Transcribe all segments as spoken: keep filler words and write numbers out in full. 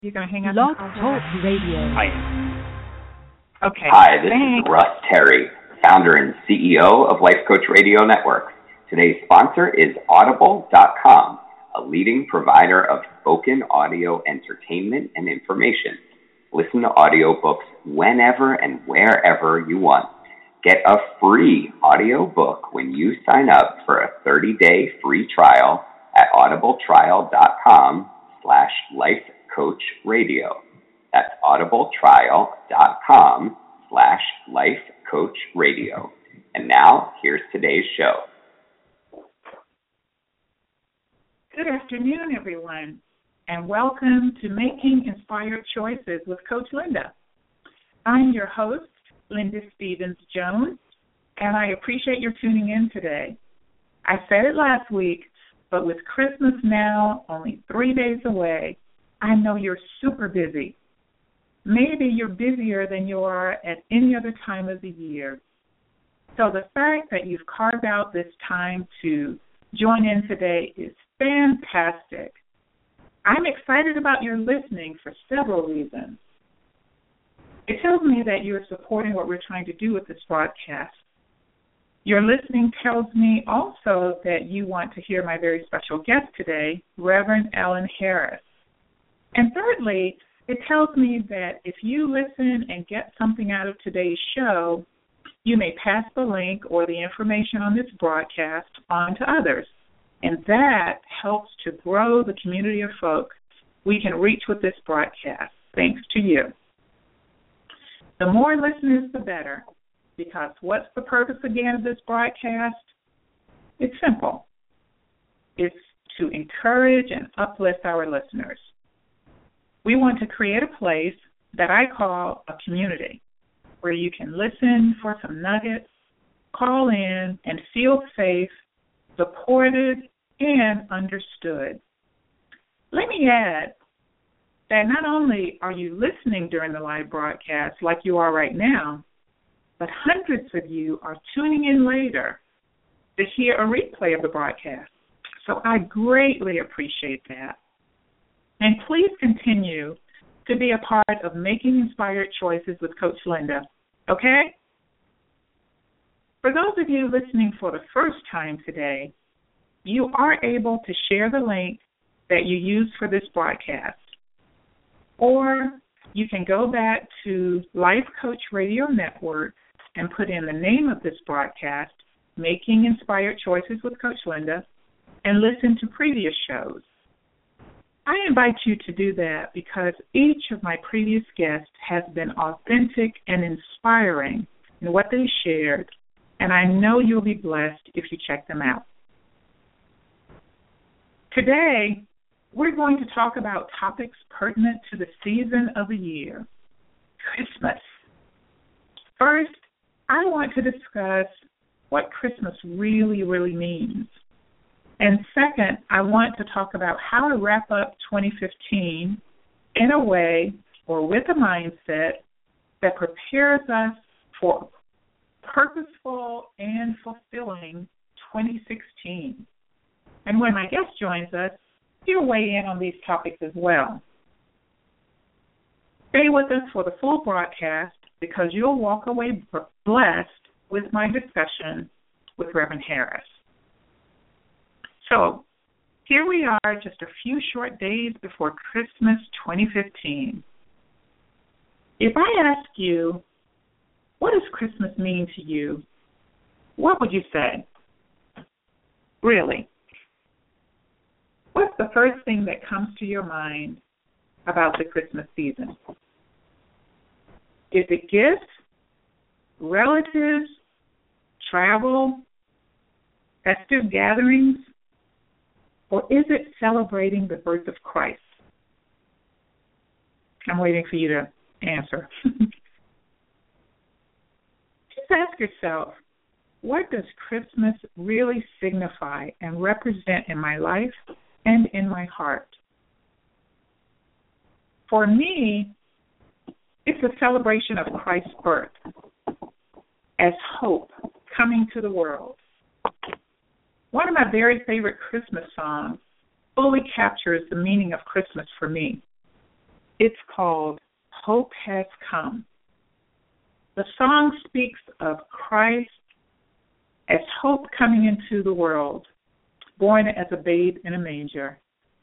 You're going to hang up? Blog Talk Radio. Hi. Okay. Hi, this Thanks. is Russ Terry, founder and C E O of Life Coach Radio Network. Today's sponsor is Audible dot com, a leading provider of spoken audio entertainment and information. Listen to audiobooks whenever and wherever you want. Get a free audiobook when you sign up for a thirty-day free trial at audibletrial.com slash lifecoachradio. That's audibletrial.com slash lifecoachradio. And now, here's today's show. Good afternoon, everyone, and welcome to Making Inspired Choices with Coach Linda. I'm your host, Linda Stevens-Jones, and I appreciate your tuning in today. I said it last week, but with Christmas now only three days away, I know you're super busy. Maybe you're busier than you are at any other time of the year. So the fact that you've carved out this time to join in today is fantastic. I'm excited about your listening for several reasons. It tells me that you're supporting what we're trying to do with this broadcast. Your listening tells me also that you want to hear my very special guest today, Reverend Ellen Harris. And thirdly, it tells me that if you listen and get something out of today's show, you may pass the link or the information on this broadcast on to others. And that helps to grow the community of folk we can reach with this broadcast, thanks to you. The more listeners, the better, because what's the purpose again of this broadcast? It's simple. It's to encourage and uplift our listeners. We want to create a place that I call a community, where you can listen for some nuggets, call in, and feel safe, supported, and understood. Let me add that not only are you listening during the live broadcast like you are right now, but hundreds of you are tuning in later to hear a replay of the broadcast. So I greatly appreciate that. And please continue to be a part of Making Inspired Choices with Coach Linda, okay? For those of you listening for the first time today, you are able to share the link that you used for this broadcast. Or you can go back to Life Coach Radio Network and put in the name of this broadcast, Making Inspired Choices with Coach Linda, and listen to previous shows. I invite you to do that because each of my previous guests has been authentic and inspiring in what they shared, and I know you'll be blessed if you check them out. Today, we're going to talk about topics pertinent to the season of the year, Christmas. First, I want to discuss what Christmas really, really means. And second, I want to talk about how to wrap up twenty fifteen in a way or with a mindset that prepares us for purposeful and fulfilling twenty sixteen. And when my guest joins us, he'll weigh in on these topics as well. Stay with us for the full broadcast because you'll walk away blessed with my discussion with Reverend Harris. So, here we are just a few short days before Christmas twenty fifteen. If I ask you, what does Christmas mean to you, what would you say? Really? What's the first thing that comes to your mind about the Christmas season? Is it gifts, relatives, travel, festive gatherings, or is it celebrating the birth of Christ? I'm waiting for you to answer. Just ask yourself, what does Christmas really signify and represent in my life and in my heart? For me, it's a celebration of Christ's birth as hope coming to the world. One of my very favorite Christmas songs fully captures the meaning of Christmas for me. It's called Hope Has Come. The song speaks of Christ as hope coming into the world, born as a babe in a manger,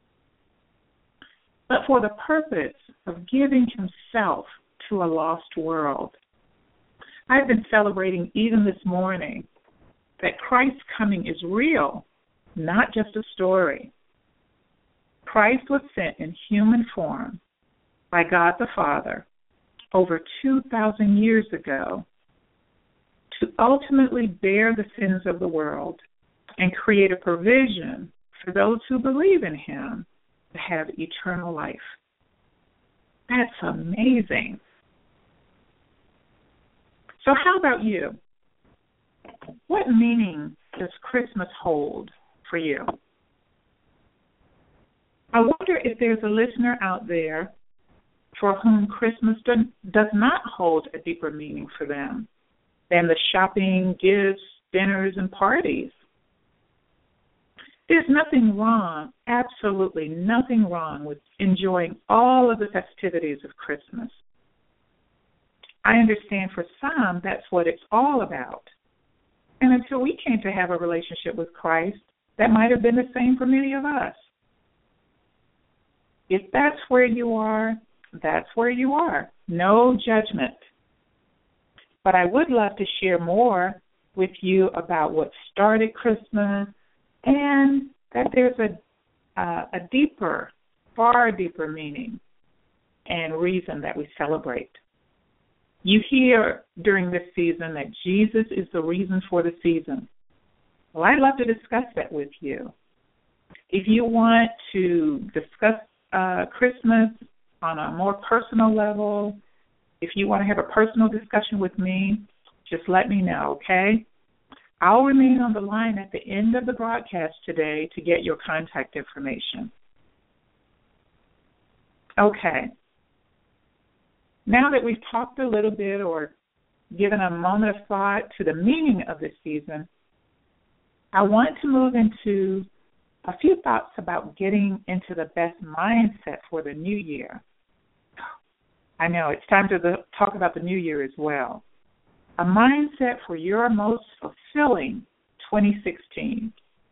but for the purpose of giving himself to a lost world. I've been celebrating even this morning that Christ's coming is real, not just a story. Christ was sent in human form by God the Father over two thousand years ago to ultimately bear the sins of the world and create a provision for those who believe in him to have eternal life. That's amazing. So how about you? What meaning does Christmas hold for you? I wonder if there's a listener out there for whom Christmas does not hold a deeper meaning for them than the shopping, gifts, dinners, and parties. There's nothing wrong, absolutely nothing wrong with enjoying all of the festivities of Christmas. I understand for some that's what it's all about. And until we came to have a relationship with Christ, that might have been the same for many of us. If that's where you are, that's where you are. No judgment. But I would love to share more with you about what started Christmas and that there's a, uh, a deeper, far deeper meaning and reason that we celebrate. You hear during this season that Jesus is the reason for the season. Well, I'd love to discuss that with you. If you want to discuss uh, Christmas on a more personal level, if you want to have a personal discussion with me, just let me know, okay? I'll remain on the line at the end of the broadcast today to get your contact information. Okay. Now that we've talked a little bit or given a moment of thought to the meaning of this season, I want to move into a few thoughts about getting into the best mindset for the new year. I know, it's time to the, talk about the new year as well. A mindset for your most fulfilling twenty sixteen.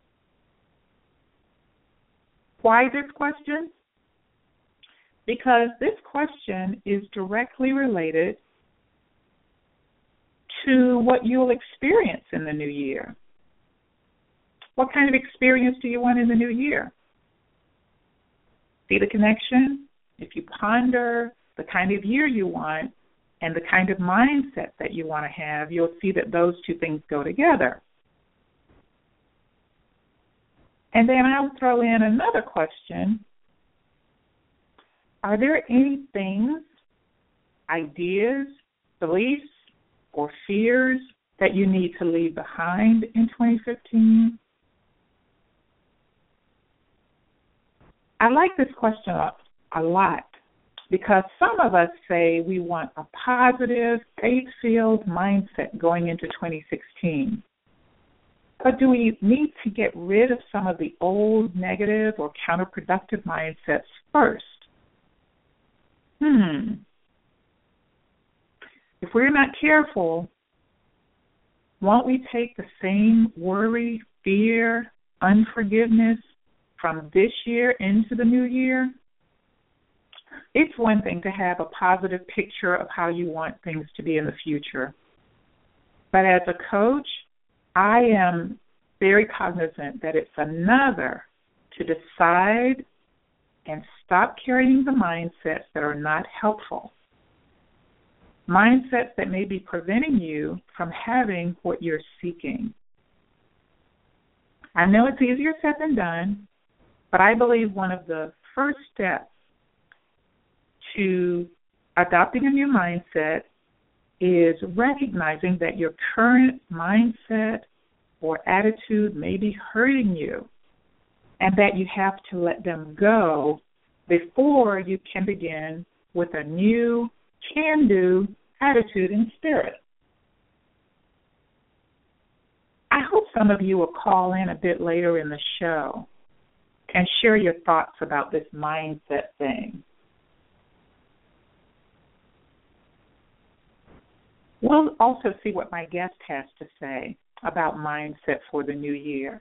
Why this question? Because this question is directly related to what you'll experience in the new year. What kind of experience do you want in the new year? See the connection? If you ponder the kind of year you want and the kind of mindset that you want to have, you'll see that those two things go together. And then I'll throw in another question. Are there any things, ideas, beliefs, or fears that you need to leave behind in twenty fifteen? I like this question a lot because some of us say we want a positive, faith-filled mindset going into twenty sixteen. But do we need to get rid of some of the old, negative, or counterproductive mindsets first? Hmm. If we're not careful, won't we take the same worry, fear, unforgiveness from this year into the new year? It's one thing to have a positive picture of how you want things to be in the future. But as a coach, I am very cognizant that it's another to decide and stop carrying the mindsets that are not helpful. Mindsets that may be preventing you from having what you're seeking. I know it's easier said than done, but I believe one of the first steps to adopting a new mindset is recognizing that your current mindset or attitude may be hurting you and that you have to let them go before you can begin with a new can-do attitude and spirit. I hope some of you will call in a bit later in the show and share your thoughts about this mindset thing. We'll also see what my guest has to say about mindset for the new year.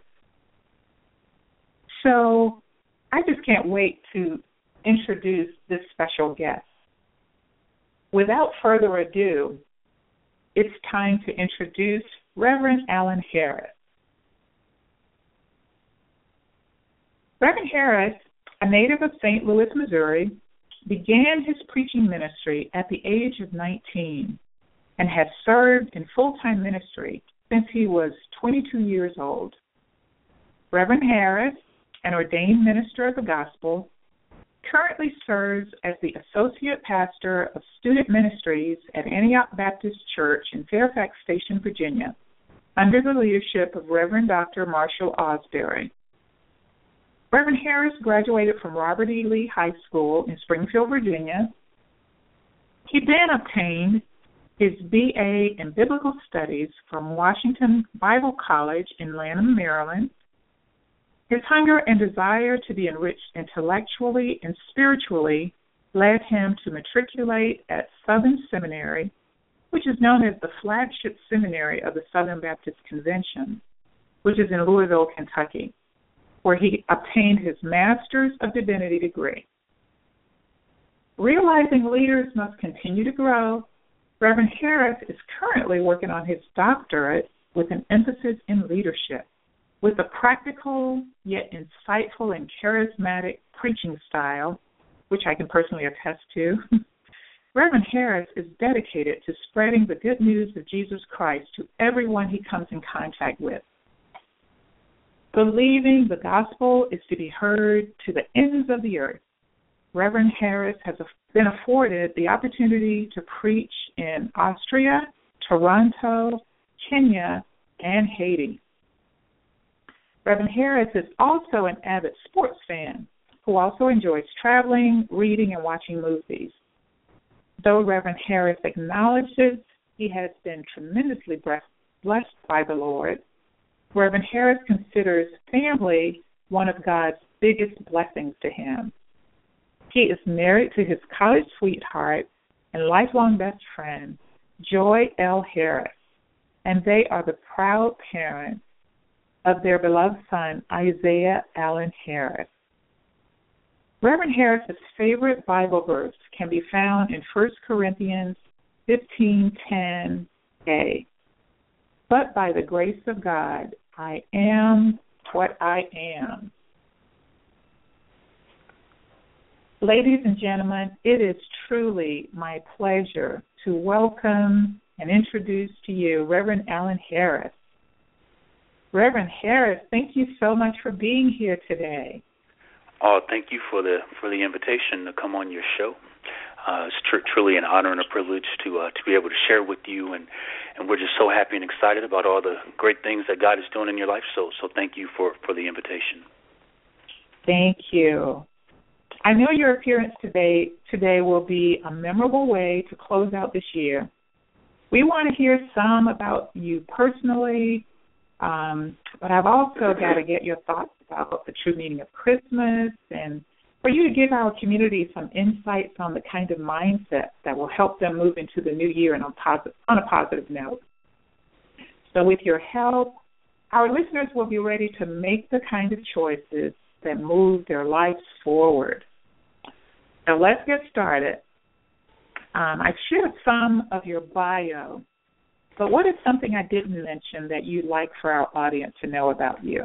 So I just can't wait to introduce this special guest. Without further ado, it's time to introduce Reverend Alan Harris. Reverend Harris, a native of Saint Louis, Missouri, began his preaching ministry at the age of nineteen and has served in full-time ministry since he was twenty-two years old. Reverend Harris, an ordained minister of the gospel, currently serves as the Associate Pastor of Student Ministries at Antioch Baptist Church in Fairfax Station, Virginia, under the leadership of Reverend Doctor Marshall Osbury. Reverend Harris graduated from Robert E. Lee High School in Springfield, Virginia. He then obtained his B A in Biblical Studies from Washington Bible College in Lanham, Maryland. His hunger and desire to be enriched intellectually and spiritually led him to matriculate at Southern Seminary, which is known as the flagship seminary of the Southern Baptist Convention, which is in Louisville, Kentucky, where he obtained his Master's of Divinity degree. Realizing leaders must continue to grow, Reverend Harris is currently working on his doctorate with an emphasis in leadership, with a practical yet insightful and charismatic preaching style, which I can personally attest to. Reverend Harris is dedicated to spreading the good news of Jesus Christ to everyone he comes in contact with. Believing the gospel is to be heard to the ends of the earth, Reverend Harris has been afforded the opportunity to preach in Austria, Toronto, Kenya, and Haiti. Reverend Harris is also an avid sports fan who also enjoys traveling, reading, and watching movies. Though Reverend Harris acknowledges he has been tremendously blessed by the Lord, Reverend Harris considers family one of God's biggest blessings to him. He is married to his college sweetheart and lifelong best friend, Joy L. Harris, and they are the proud parents of their beloved son, Isaiah Allen Harris. Reverend Harris's favorite Bible verse can be found in First Corinthians fifteen ten a. But by the grace of God, I am what I am. Ladies and gentlemen, it is truly my pleasure to welcome and introduce to you Reverend Alan Harris. Reverend Harris, thank you so much for being here today. Oh, thank you for the for the invitation to come on your show. Uh, it's tr- truly an honor and a privilege to uh, to be able to share with you, and, and we're just so happy and excited about all the great things that God is doing in your life. So, so thank you for, for the invitation. Thank you. I know your appearance today today will be a memorable way to close out this year. We want to hear some about you personally, um, but I've also got to get your thoughts about the true meaning of Christmas, and for you to give our community some insights on the kind of mindset that will help them move into the new year and on, posit- on a positive note. So with your help, our listeners will be ready to make the kind of choices that move their lives forward. So let's get started. Um, I've shared some of your bio, but what is something I didn't mention that you'd like for our audience to know about you?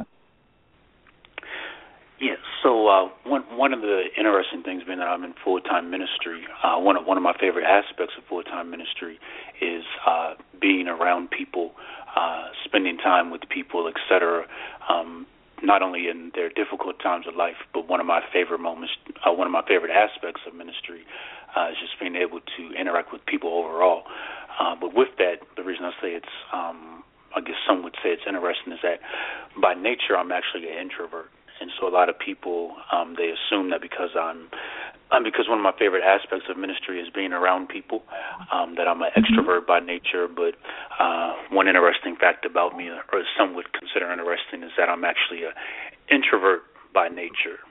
Yeah, so uh, one one of the interesting things being that I'm in full-time ministry, uh, one of one of my favorite aspects of full-time ministry is uh, being around people, uh, spending time with people, et cetera, um, not only in their difficult times of life, but one of my favorite moments, uh, one of my favorite aspects of ministry uh, is just being able to interact with people overall. Uh, but with that, the reason I say it's, um, I guess some would say it's interesting, is that by nature I'm actually an introvert. And so a lot of people, um, they assume that because I'm, um, because one of my favorite aspects of ministry is being around people, um, that I'm an extrovert by nature. But uh, one interesting fact about me, or some would consider interesting, is that I'm actually an introvert by nature.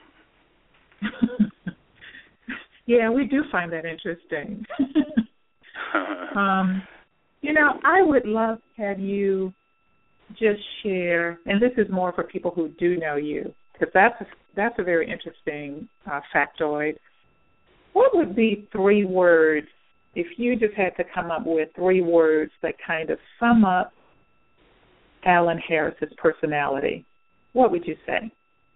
Yeah, we do find that interesting. um, You know, I would love to have you just share, and this is more for people who do know you, because that's a, that's a very interesting uh, factoid. What would be three words, if you just had to come up with three words that kind of sum up Alan Harris's personality? What would you say?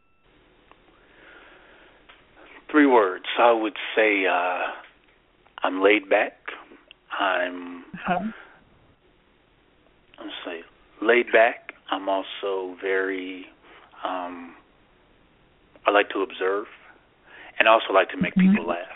Three words. I would say uh, I'm laid back. I'm, uh-huh. let's say, laid back. I'm also very, um, I like to observe, and I also like to make people laugh.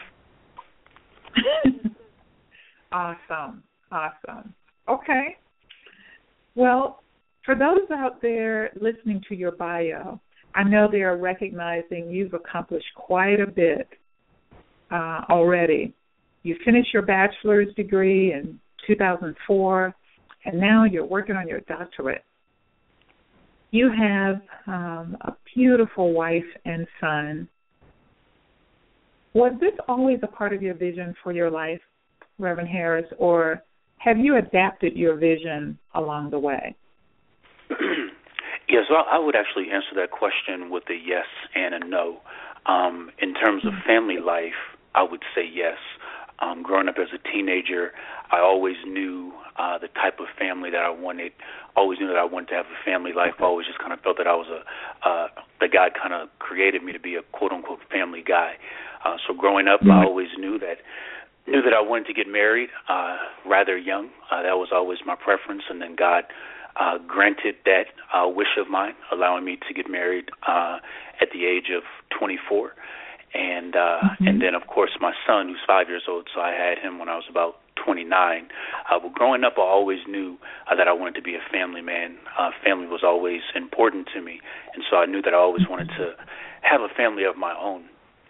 Awesome. Awesome. Okay. Well, for those out there listening to your bio, I know they are recognizing you've accomplished quite a bit uh, already. You finished your bachelor's degree in two thousand four, and now you're working on your doctorate. You have um, a beautiful wife and son. Was this always a part of your vision for your life, Reverend Harris, or have you adapted your vision along the way? Yes, well, I would actually answer that question with a yes and a no. Um, in terms of family life, I would say yes. Um, growing up as a teenager, I always knew uh, the type of family that I wanted. Always knew that I wanted to have a family life. I always just kind of felt that I was a uh, the God kind of created me to be a quote unquote family guy. Uh, so growing up, I always knew that knew that I wanted to get married uh, rather young. Uh, that was always my preference, and then God uh, granted that uh, wish of mine, allowing me to get married uh, at the age of twenty-four. And uh, mm-hmm. and then, of course, my son, who's five years old, so I had him when I was about twenty-nine. Uh, but growing up, I always knew uh, that I wanted to be a family man. Uh, family was always important to me, and so I knew that I always wanted to have a family of my own.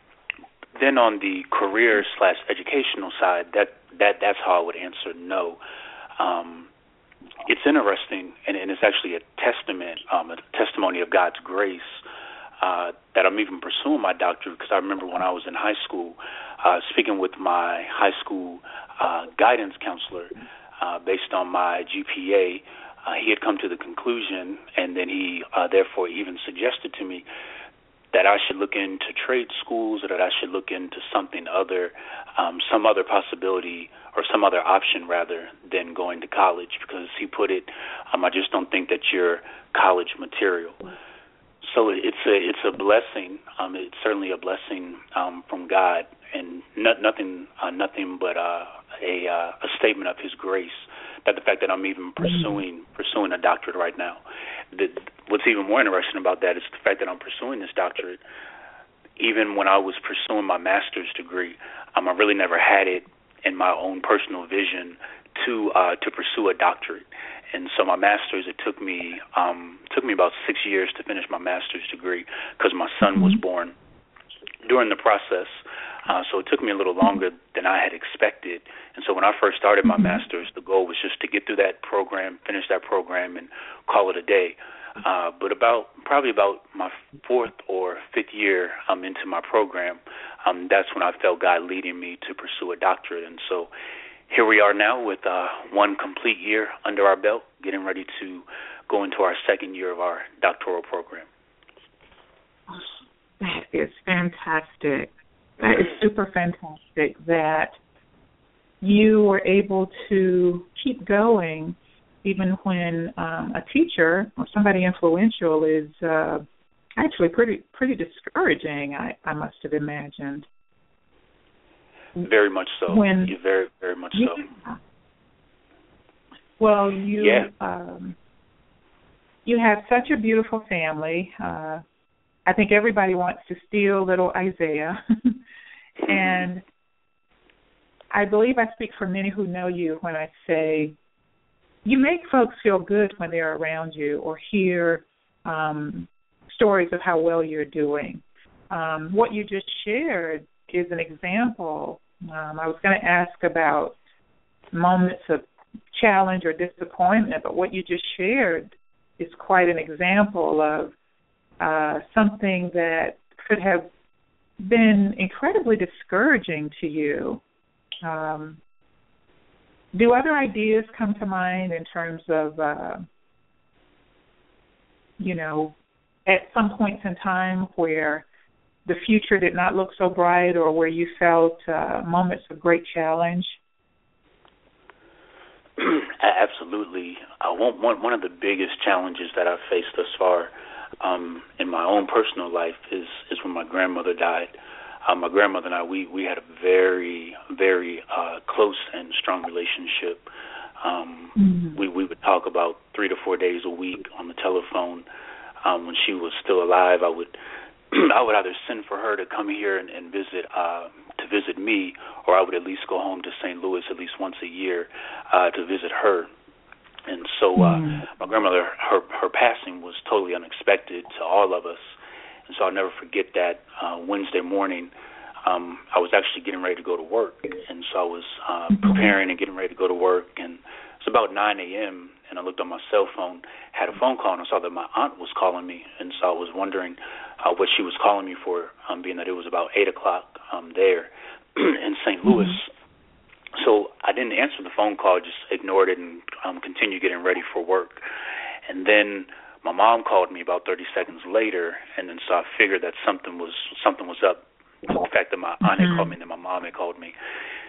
Then on the career slash educational side, that, that that's how I would answer no. Um, it's interesting, and, and it's actually a testament, um, a testimony of God's grace, Uh, that I'm even pursuing my doctorate, because I remember when I was in high school, uh, speaking with my high school uh, guidance counselor, uh, based on my G P A, uh, he had come to the conclusion, and then he uh, therefore even suggested to me that I should look into trade schools, or that I should look into something other, um, some other possibility, or some other option rather than going to college, because he put it, um, I just don't think that you're college material. So it's a it's a blessing. Um, it's certainly a blessing um, from God, and no, nothing uh, nothing but uh, a uh, a statement of His grace. That the fact that I'm even pursuing pursuing a doctorate right now. The, what's even more interesting about that is the fact that I'm pursuing this doctorate. Even when I was pursuing my master's degree, um, I really never had it in my own personal vision to uh, to pursue a doctorate. And so my master's, it took me um, took me about six years to finish my master's degree, because my son was born during the process. Uh, so it took me a little longer than I had expected. And so when I first started my master's, the goal was just to get through that program, finish that program, and call it a day. Uh, but about probably about my fourth or fifth year um, into my program, um, that's when I felt God leading me to pursue a doctorate. And so here we are now with uh, one complete year under our belt, getting ready to go into our second year of our doctoral program. That is fantastic. That is super fantastic that you were able to keep going even when um, a teacher or somebody influential is uh, actually pretty pretty discouraging, I, I must have imagined. Very much so. When, yeah, very, very much yeah. so. Well, you yeah. um, you have such a beautiful family. Uh, I think everybody wants to steal little Isaiah. And I believe I speak for many who know you when I say you make folks feel good when they're around you or hear um, stories of how well you're doing. Um, what you just shared is an example. Um, I was going to ask about moments of challenge or disappointment, but what you just shared is quite an example of uh, something that could have been incredibly discouraging to you. Um, do other ideas come to mind in terms of, uh, you know, at some points in time where the future did not look so bright or where you felt uh, moments of great challenge? Absolutely. Uh, one, one, one of the biggest challenges that I've faced thus far um, in my own personal life is, is when my grandmother died. Uh, my grandmother and I, we, we had a very, very uh, close and strong relationship. Um, mm-hmm. we, we would talk about three to four days a week on the telephone. Um, when she was still alive, I would I would either send for her to come here and, and visit uh, to visit me, or I would at least go home to Saint Louis at least once a year uh, to visit her. And so uh, mm. my grandmother, her her passing was totally unexpected to all of us. And so I'll never forget that uh, Wednesday morning, um, I was actually getting ready to go to work. And so I was uh, preparing and getting ready to go to work. And it's about nine a.m., and I looked on my cell phone, had a phone call, and I saw that my aunt was calling me. And so I was wondering uh, what she was calling me for, um, being that it was about eight o'clock um, there in Saint Louis. Mm-hmm. So I didn't answer the phone call, just ignored it and um, continued getting ready for work. And then my mom called me about thirty seconds later, and then so I figured that something was something was up. The fact that my aunt had called me and then my mom had called me.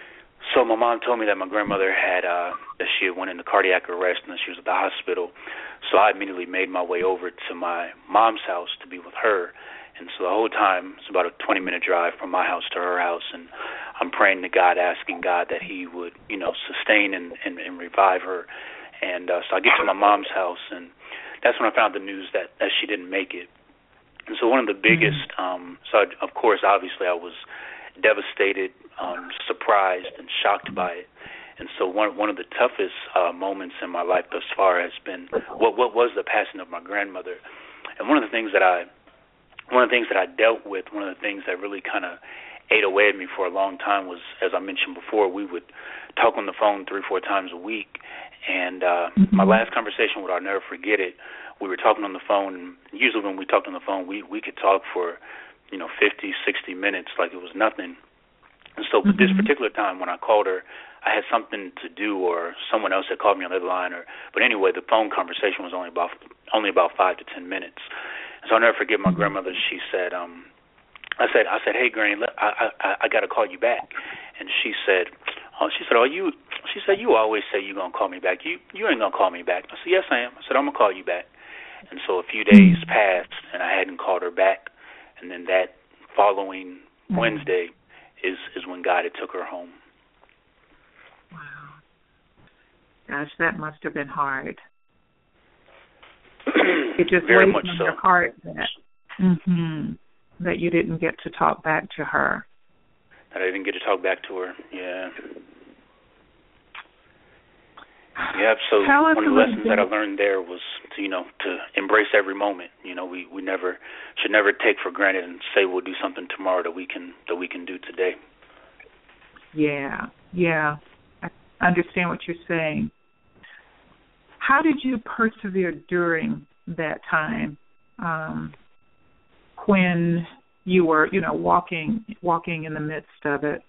So my mom told me that my grandmother had, uh, that she had went into cardiac arrest and that she was at the hospital. So I immediately made my way over to my mom's house to be with her. And so the whole time, it's about a twenty-minute drive from my house to her house, and I'm praying to God, asking God that he would, you know, sustain and, and, and revive her. And uh, so I get to my mom's house, and that's when I found the news that, that she didn't make it. And so one of the biggest, um, so I, of course, obviously I was devastated, um, surprised, and shocked by it. And so one one of the toughest uh, moments in my life thus far has been what what was the passing of my grandmother. And one of the things that I one of the things that I dealt with, one of the things that really kind of ate away at me for a long time was, as I mentioned before, we would talk on the phone three, four times a week. And uh, mm-hmm. my last conversation with her, I'll never forget it. We were talking on the phone, and usually when we talked on the phone, we, we could talk for, you know, fifty, sixty minutes like it was nothing. And so mm-hmm. this particular time when I called her, I had something to do, or someone else had called me on the other line. Or, but anyway, the phone conversation was only about only about five to ten minutes. So I'll never forget my grandmother. She said, um, I said, I said, hey, Granny, I I, I got to call you back. And she said, oh, she said, oh, you, she said, you always say you're going to call me back. You you ain't going to call me back. I said, yes, I am. I said, I'm going to call you back. And so a few days passed, and I hadn't called her back. And then that following Wednesday is, is when God had took her home. Wow. Gosh, that must have been hard. It just Very weighs much on so. your heart that, mm-hmm, that you didn't get to talk back to her. That I didn't get to talk back to her, yeah. Yeah, so one of the lessons that I learned there was to, you know, to embrace every moment. You know, we, we never should never take for granted and say we'll do something tomorrow that we can that we can do today. Yeah, yeah. I understand what you're saying. How did you persevere during that time um, when you were, you know, walking walking in the midst of it?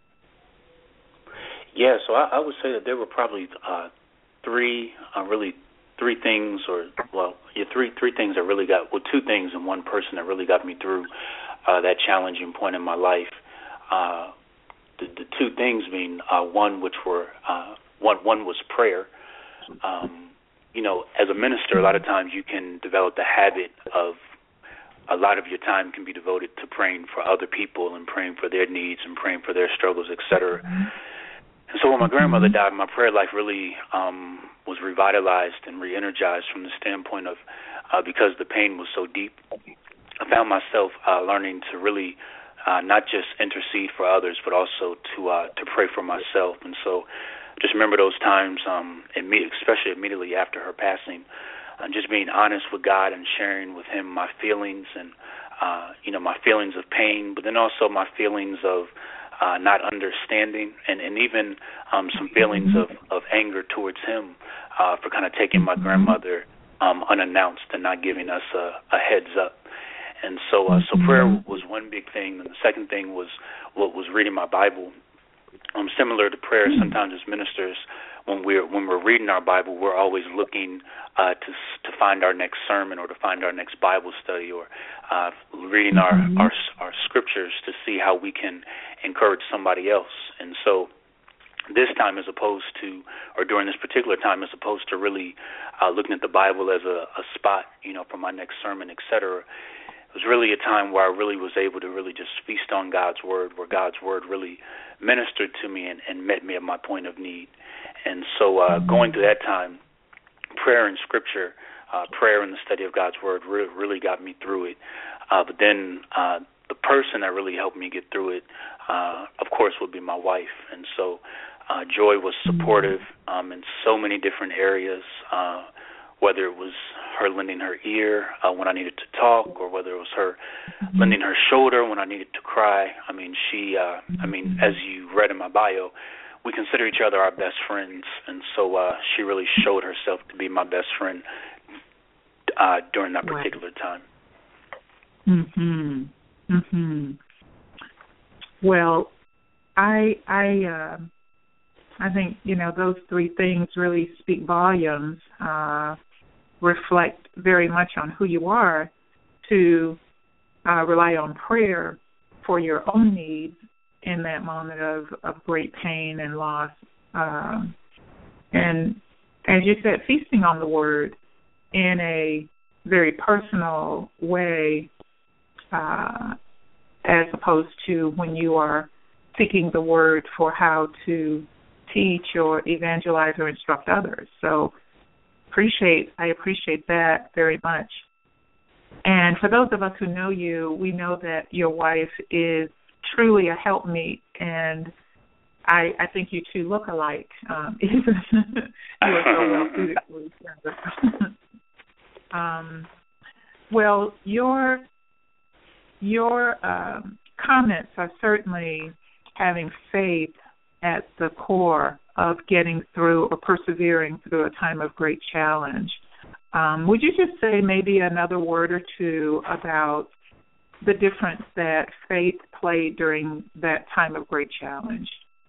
Yeah, so I, I would say that there were probably uh, three, uh, really three things, or well, yeah, three three things that really got, well, two things and one person that really got me through uh, that challenging point in my life. Uh, the, the two things being uh, one, which were uh, one one was prayer. Um, you know, as a minister, a lot of times you can develop the habit of a lot of your time can be devoted to praying for other people and praying for their needs and praying for their struggles, et cetera. And so when my grandmother died, my prayer life really um, was revitalized and re-energized from the standpoint of, uh, because the pain was so deep, I found myself uh, learning to really uh, not just intercede for others, but also to uh, to pray for myself. And so just remember those times, um, especially immediately after her passing, uh, just being honest with God and sharing with him my feelings and, uh, you know, my feelings of pain, but then also my feelings of Uh, not understanding, and, and even um, some feelings of, of anger towards him uh, for kind of taking my grandmother um, unannounced and not giving us a, a heads up. And so uh, so prayer was one big thing. And the second thing was what was reading my Bible. um, similar to prayer, sometimes as ministers, when we're when we're reading our Bible, we're always looking uh, to to find our next sermon or to find our next Bible study, or uh, reading our, Mm-hmm. our our scriptures to see how we can encourage somebody else. And so, this time, as opposed to, or during this particular time, as opposed to really uh, looking at the Bible as a, a spot, you know, for my next sermon, et cetera, it was really a time where I really was able to really just feast on God's Word, where God's Word really ministered to me and, and met me at my point of need. And so uh, going through that time, prayer and Scripture, uh, prayer and the study of God's Word re- really got me through it. Uh, but then uh, the person that really helped me get through it, uh, of course, would be my wife. And so uh, Joy was supportive um, in so many different areas, uh, whether it was her lending her ear uh, when I needed to talk, or whether it was her lending her shoulder when I needed to cry. I mean, she, uh, I mean, as you read in my bio, we consider each other our best friends, and so uh, she really showed herself to be my best friend uh, during that particular time. Mhm. Mhm. Well, I I uh, I think you know those three things really speak volumes. Uh, reflect very much on who you are, to uh, rely on prayer for your own needs in that moment of, of great pain and loss. Uh, and as you said, feasting on the Word in a very personal way, uh, as opposed to when you are seeking the Word for how to teach or evangelize or instruct others. So appreciate I appreciate that very much. And for those of us who know you, we know that your wife is truly a helpmeet, and I, I think you two look alike. Um, you are so well suited for each other. um, well, your your um, comments are certainly having faith at the core of getting through or persevering through a time of great challenge. Um, would you just say maybe another word or two about the difference that faith played during that time of great challenge?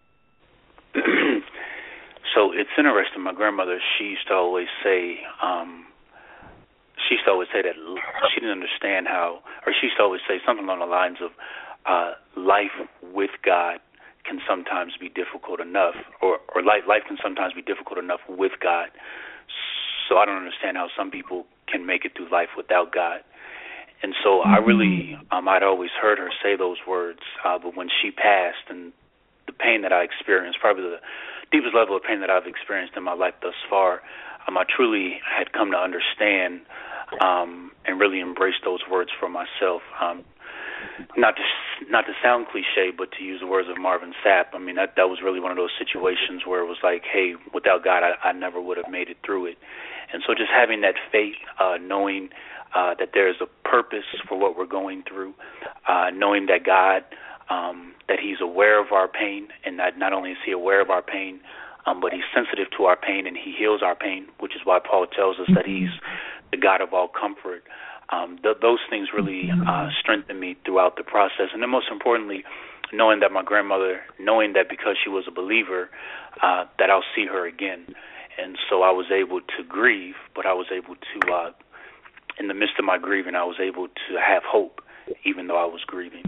So it's interesting. My grandmother, she used to always say, um, she used to always say that she didn't understand how, or she used to always say something along the lines of, uh, life with God can sometimes be difficult enough, or, or life, life can sometimes be difficult enough with God. So I don't understand how some people can make it through life without God. And so mm-hmm. I really, um, I'd always heard her say those words, uh, but when she passed, and the pain that I experienced, probably the deepest level of pain that I've experienced in my life thus far, um, I truly had come to understand um, and really embrace those words for myself. Um, Not to not to sound cliche, but to use the words of Marvin Sapp, I mean, that, that was really one of those situations where it was like, hey, without God, I, I never would have made it through it. And so just having that faith, uh, knowing uh, that there is a purpose for what we're going through, uh, knowing that God, um, that he's aware of our pain, and that not only is he aware of our pain, um, but he's sensitive to our pain and he heals our pain, which is why Paul tells us that he's the God of all comfort. Um, th- those things really uh, strengthened me throughout the process. And then most importantly, knowing that my grandmother, knowing that because she was a believer, uh, that I'll see her again. And so I was able to grieve, but I was able to, uh, in the midst of my grieving, I was able to have hope, even though I was grieving.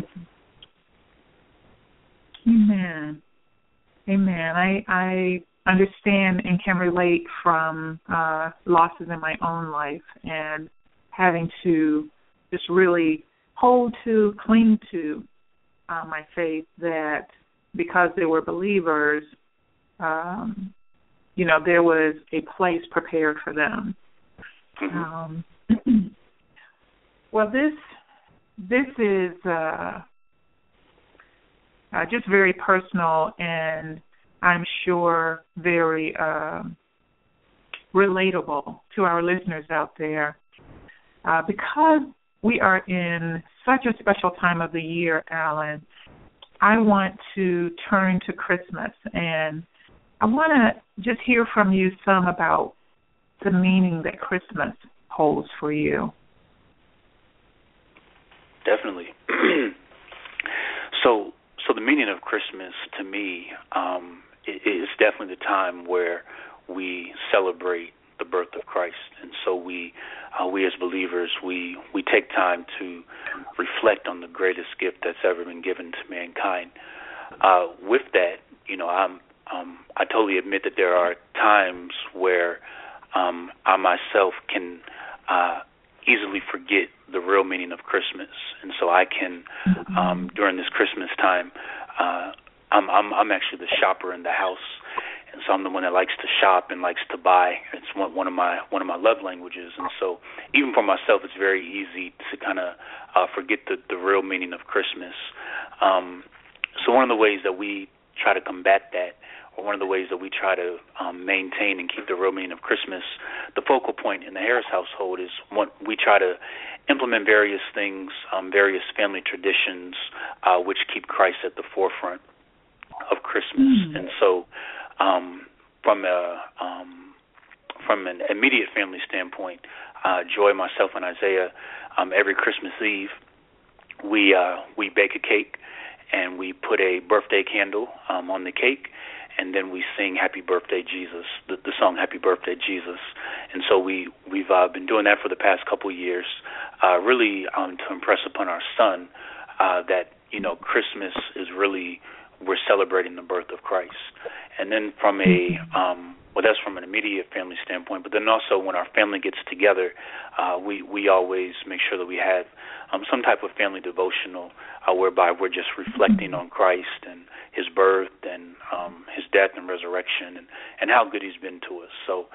Amen. Amen. I, I understand and can relate from uh, losses in my own life, and having to just really hold to, cling to uh, my faith, that because they were believers, um, you know, there was a place prepared for them. Mm-hmm. Um, well, this this is uh, uh, just very personal, and I'm sure very uh, relatable to our listeners out there. Uh, because we are in such a special time of the year, Alan, I want to turn to Christmas, and I want to just hear from you some about the meaning that Christmas holds for you. Definitely. so, so the meaning of Christmas to me um, is definitely the time where we celebrate the birth of Christ, and so we, uh, we as believers, we we take time to reflect on the greatest gift that's ever been given to mankind. Uh, with that, you know, I'm um, I totally admit that there are times where um, I myself can uh, easily forget the real meaning of Christmas, and so I can um, during this Christmas time, uh, I'm, I'm I'm actually the shopper in the house. And so I'm the one that likes to shop and likes to buy. It's one, one of my one of my love languages. And so even for myself, it's very easy to kind of uh, forget the, the real meaning of Christmas. Um, so one of the ways that we try to combat that, or one of the ways that we try to um, maintain and keep the real meaning of Christmas, the focal point in the Harris household is one, we try to implement various things, um, various family traditions, uh, which keep Christ at the forefront of Christmas. Mm. And so Um, from a um, from an immediate family standpoint, uh, Joy, myself, and Isaiah, um, every Christmas Eve, we uh, we bake a cake and we put a birthday candle um, on the cake, and then we sing "Happy Birthday, Jesus," the, the song "Happy Birthday, Jesus." And so we we've uh, been doing that for the past couple of years, uh, really um, to impress upon our son uh, that you know Christmas is really, we're celebrating the birth of Christ. And then from a, um, well, that's from an immediate family standpoint, but then also when our family gets together, uh, we, we always make sure that we have um, some type of family devotional uh, whereby we're just reflecting on Christ and his birth and um, his death and resurrection and, and how good he's been to us. So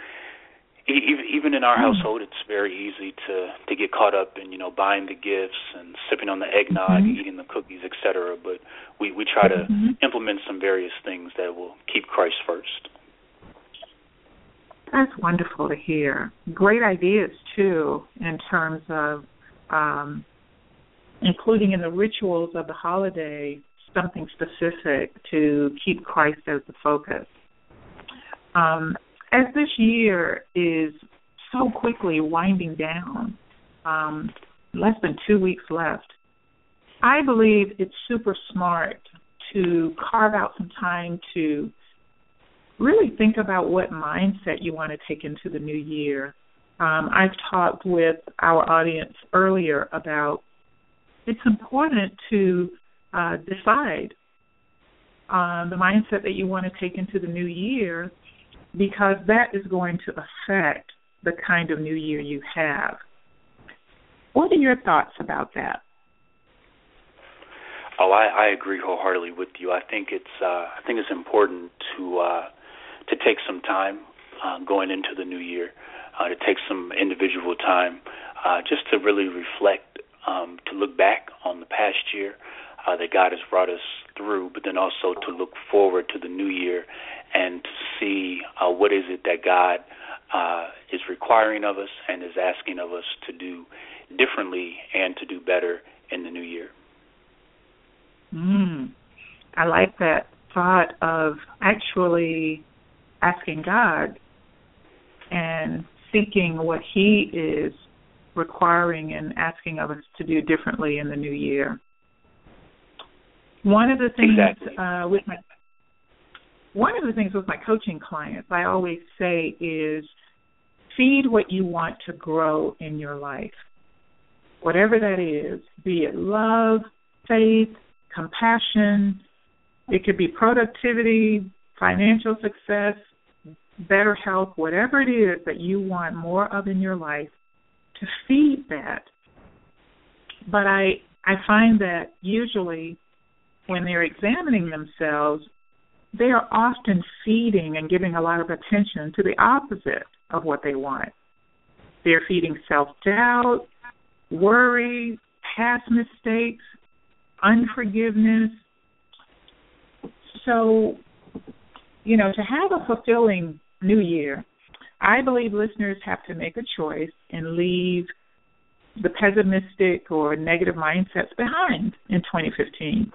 even in our household, it's very easy to, to get caught up in, you know, buying the gifts and sipping on the eggnog, mm-hmm. eating the cookies, et cetera. But we, we try to mm-hmm. implement some various things that will keep Christ first. That's wonderful to hear. Great ideas, too, in terms of um, including in the rituals of the holiday something specific to keep Christ as the focus. Um As this year is so quickly winding down, um, less than two weeks left, I believe it's super smart to carve out some time to really think about what mindset you want to take into the new year. Um, I've talked with our audience earlier about it's important to uh, decide uh, the mindset that you want to take into the new year, because that is going to affect the kind of new year you have. What are your thoughts about that? Oh, I, I agree wholeheartedly with you. I think it's uh, I think it's important to uh, to take some time uh, going into the new year, uh, to take some individual time, uh, just to really reflect, um, to look back on the past year uh, that God has brought us through, but then also to look forward to the new year and to see uh, what is it that God uh, is requiring of us and is asking of us to do differently and to do better in the new year. Mm, I like that thought of actually asking God and seeking what he is requiring and asking of us to do differently in the new year. One of the things exactly. uh, with my One of the things with my coaching clients, I always say is feed what you want to grow in your life. Whatever that is, be it love, faith, compassion, it could be productivity, financial success, better health, whatever it is that you want more of in your life, to feed that. But I, I find that usually when they're examining themselves, they are often feeding and giving a lot of attention to the opposite of what they want. They're feeding self-doubt, worry, past mistakes, unforgiveness. So, you know, to have a fulfilling new year, I believe listeners have to make a choice and leave the pessimistic or negative mindsets behind in twenty fifteen.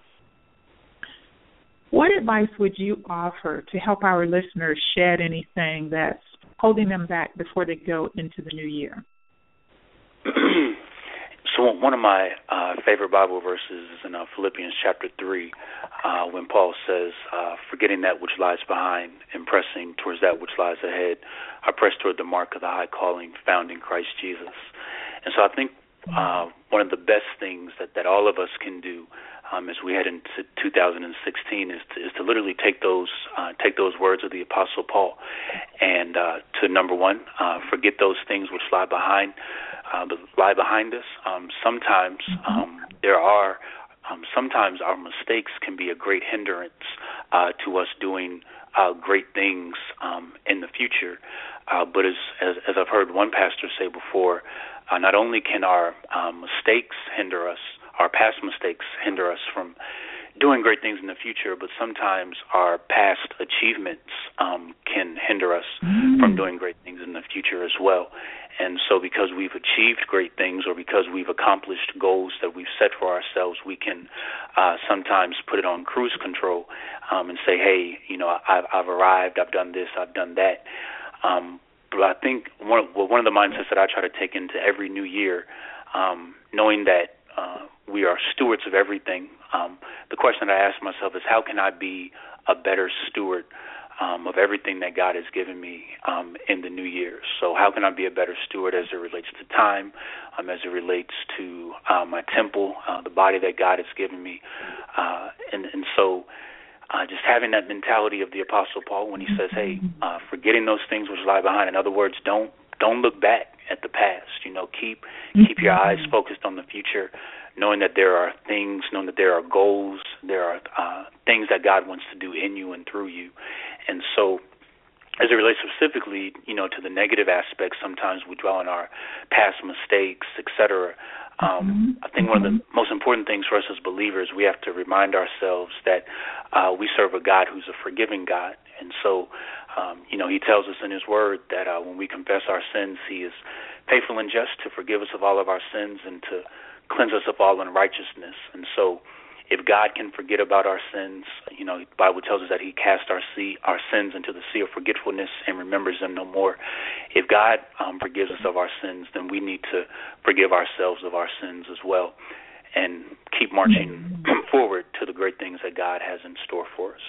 What advice would you offer to help our listeners shed anything that's holding them back before they go into the new year? So one of my uh, favorite Bible verses is in uh, Philippians chapter three, uh, when Paul says, uh, forgetting that which lies behind and pressing towards that which lies ahead, I press toward the mark of the high calling found in Christ Jesus. And so I think uh, one of the best things that, that all of us can do um, as we head into two thousand sixteen is to, is to literally take those uh, take those words of the Apostle Paul and uh, to, number one, uh, forget those things which lie behind, uh, lie behind us. Um, sometimes um, there are, um, sometimes our mistakes can be a great hindrance uh, to us doing uh, great things um, in the future. Uh, but as, as as I've heard one pastor say before, uh, not only can our um, mistakes hinder us, our past mistakes hinder us from doing great things in the future, but sometimes our past achievements um, can hinder us mm. from doing great things in the future as well. And so because we've achieved great things or because we've accomplished goals that we've set for ourselves, we can uh, sometimes put it on cruise control um, and say, hey, you know, I've, I've arrived, I've done this, I've done that. Um, but I think one, well, one of the mindsets that I try to take into every new year, um, knowing that uh, we are stewards of everything, um, the question that I ask myself is, how can I be a better steward um, of everything that God has given me um, in the new year? So how can I be a better steward as it relates to time, um, as it relates to uh, my temple, uh, the body that God has given me? Uh, and, and so uh, just having that mentality of the Apostle Paul when he says, hey, uh, forgetting those things which lie behind. In other words, don't don't look back at the past. You know, keep keep your eyes focused on the future, knowing that there are things, knowing that there are goals, there are uh, things that God wants to do in you and through you. And so as it relates specifically, you know, to the negative aspects, sometimes we dwell on our past mistakes, et cetera. Um, I think one of the most important things for us as believers, we have to remind ourselves that uh, we serve a God who's a forgiving God. And so, um, you know, he tells us in his word that uh, when we confess our sins, he is faithful and just to forgive us of all of our sins and to cleanse us of all unrighteousness. And so if God can forget about our sins, you know, the Bible tells us that he cast our sea, our sins into the sea of forgetfulness and remembers them no more. If God um, forgives us of our sins, then we need to forgive ourselves of our sins as well and keep marching forward to the great things that God has in store for us.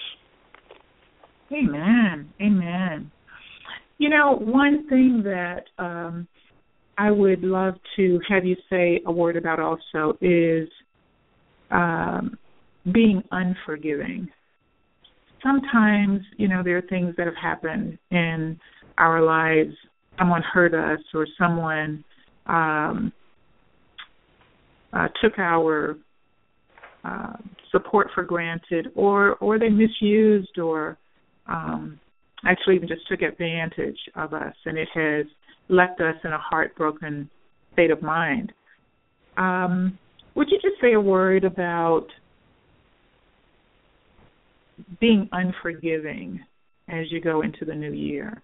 Amen. Amen. You know, one thing that um, I would love to have you say a word about also is um, being unforgiving. Sometimes, you know, there are things that have happened in our lives. Someone hurt us or someone um, uh, took our uh, support for granted, or, or they misused or um, actually even just took advantage of us, and it has left us in a heartbroken state of mind. Um, would you just say a word about being unforgiving as you go into the new year?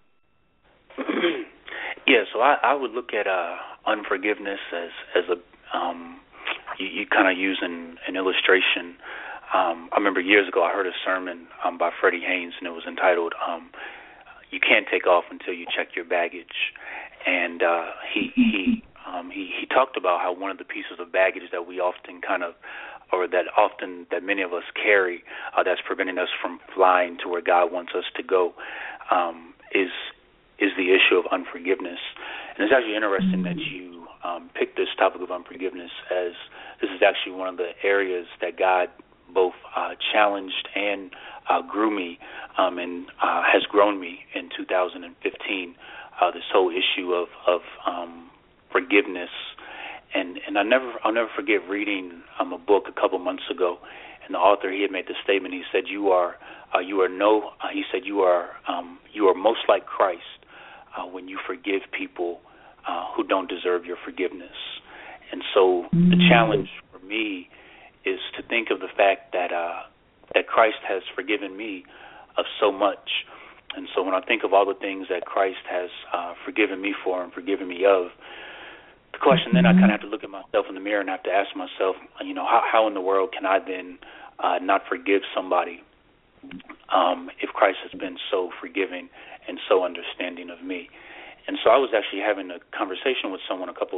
Yeah, so I, I would look at uh, unforgiveness as as a um, you, you kind of use an, an illustration. Um, I remember years ago I heard a sermon um, by Freddie Haynes, and it was entitled um, "You Can't Take Off Until You Check Your Baggage." And uh, he he um, he he talked about how one of the pieces of baggage that we often kind of, or that often that many of us carry, uh, that's preventing us from flying to where God wants us to go, um, is is the issue of unforgiveness. And it's actually interesting that you um, picked this topic of unforgiveness, as this is actually one of the areas that God both uh, challenged and uh, grew me um, and uh, has grown me in two thousand fifteen. Uh, this whole issue of of um, forgiveness, and and I never I'll never forget reading um, a book a couple months ago, and the author, he had made the statement. He said, "You are uh, you are no." Uh, he said, "You are um, you are most like Christ uh, when you forgive people uh, who don't deserve your forgiveness." And so mm-hmm. the challenge for me is to think of the fact that uh, that Christ has forgiven me of so much. And so when I think of all the things that Christ has uh, forgiven me for and forgiven me of, the question mm-hmm. then I kind of have to look at myself in the mirror and have to ask myself, you know, how, how in the world can I then uh, not forgive somebody um, if Christ has been so forgiving and so understanding of me? And so I was actually having a conversation with someone a couple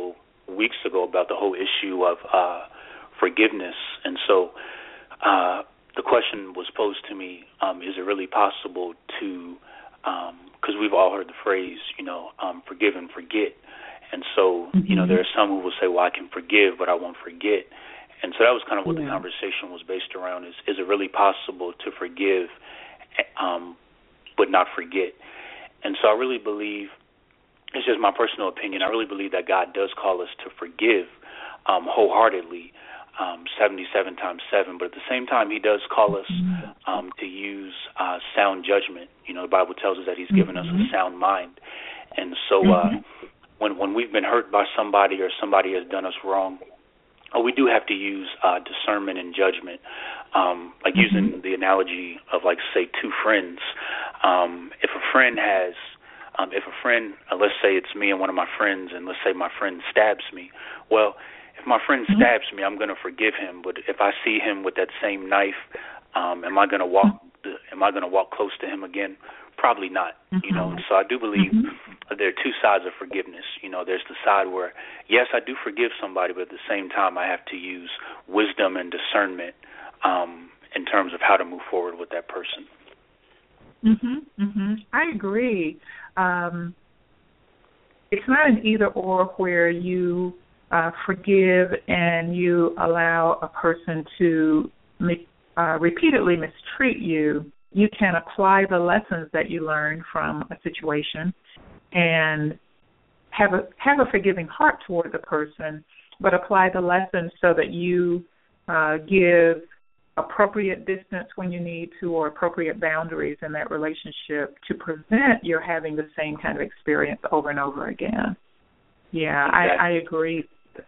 weeks ago about the whole issue of uh, forgiveness. And so uh, the question was posed to me, um, is it really possible to, because um, we've all heard the phrase, you know, um, forgive and forget. And so, mm-hmm. you know, there are some who will say, well, I can forgive, but I won't forget. And so that was kind of what yeah. the conversation was based around, is, is it really possible to forgive um, but not forget? And so I really believe, it's just my personal opinion, I really believe that God does call us to forgive um, wholeheartedly, um, seventy-seven times seven, but at the same time, he does call us um, to use uh, sound judgment. You know, the Bible tells us that he's given mm-hmm. us a sound mind. And so uh, mm-hmm. when, when we've been hurt by somebody or somebody has done us wrong, oh, we do have to use uh, discernment and judgment. Um, like mm-hmm. using the analogy of, like, say, two friends. Um, if a friend has Um, if a friend, uh, let's say it's me and one of my friends, and let's say my friend stabs me, well, if my friend mm-hmm. stabs me, I'm going to forgive him. But if I see him with that same knife, um, am I going to walk? Am I going to walk close to him again? Probably not. Mm-hmm. You know. And so I do believe mm-hmm. there are two sides of forgiveness. You know, there's the side where, yes, I do forgive somebody, but at the same time, I have to use wisdom and discernment um, in terms of how to move forward with that person. Mhm, mhm. I agree. Um, it's not an either or where you uh, forgive and you allow a person to uh, repeatedly mistreat you. You can apply the lessons that you learned from a situation and have a have a forgiving heart toward the person, but apply the lessons so that you uh, give appropriate distance when you need to, or appropriate boundaries in that relationship to prevent your having the same kind of experience over and over again. Yeah, exactly. I, I agree.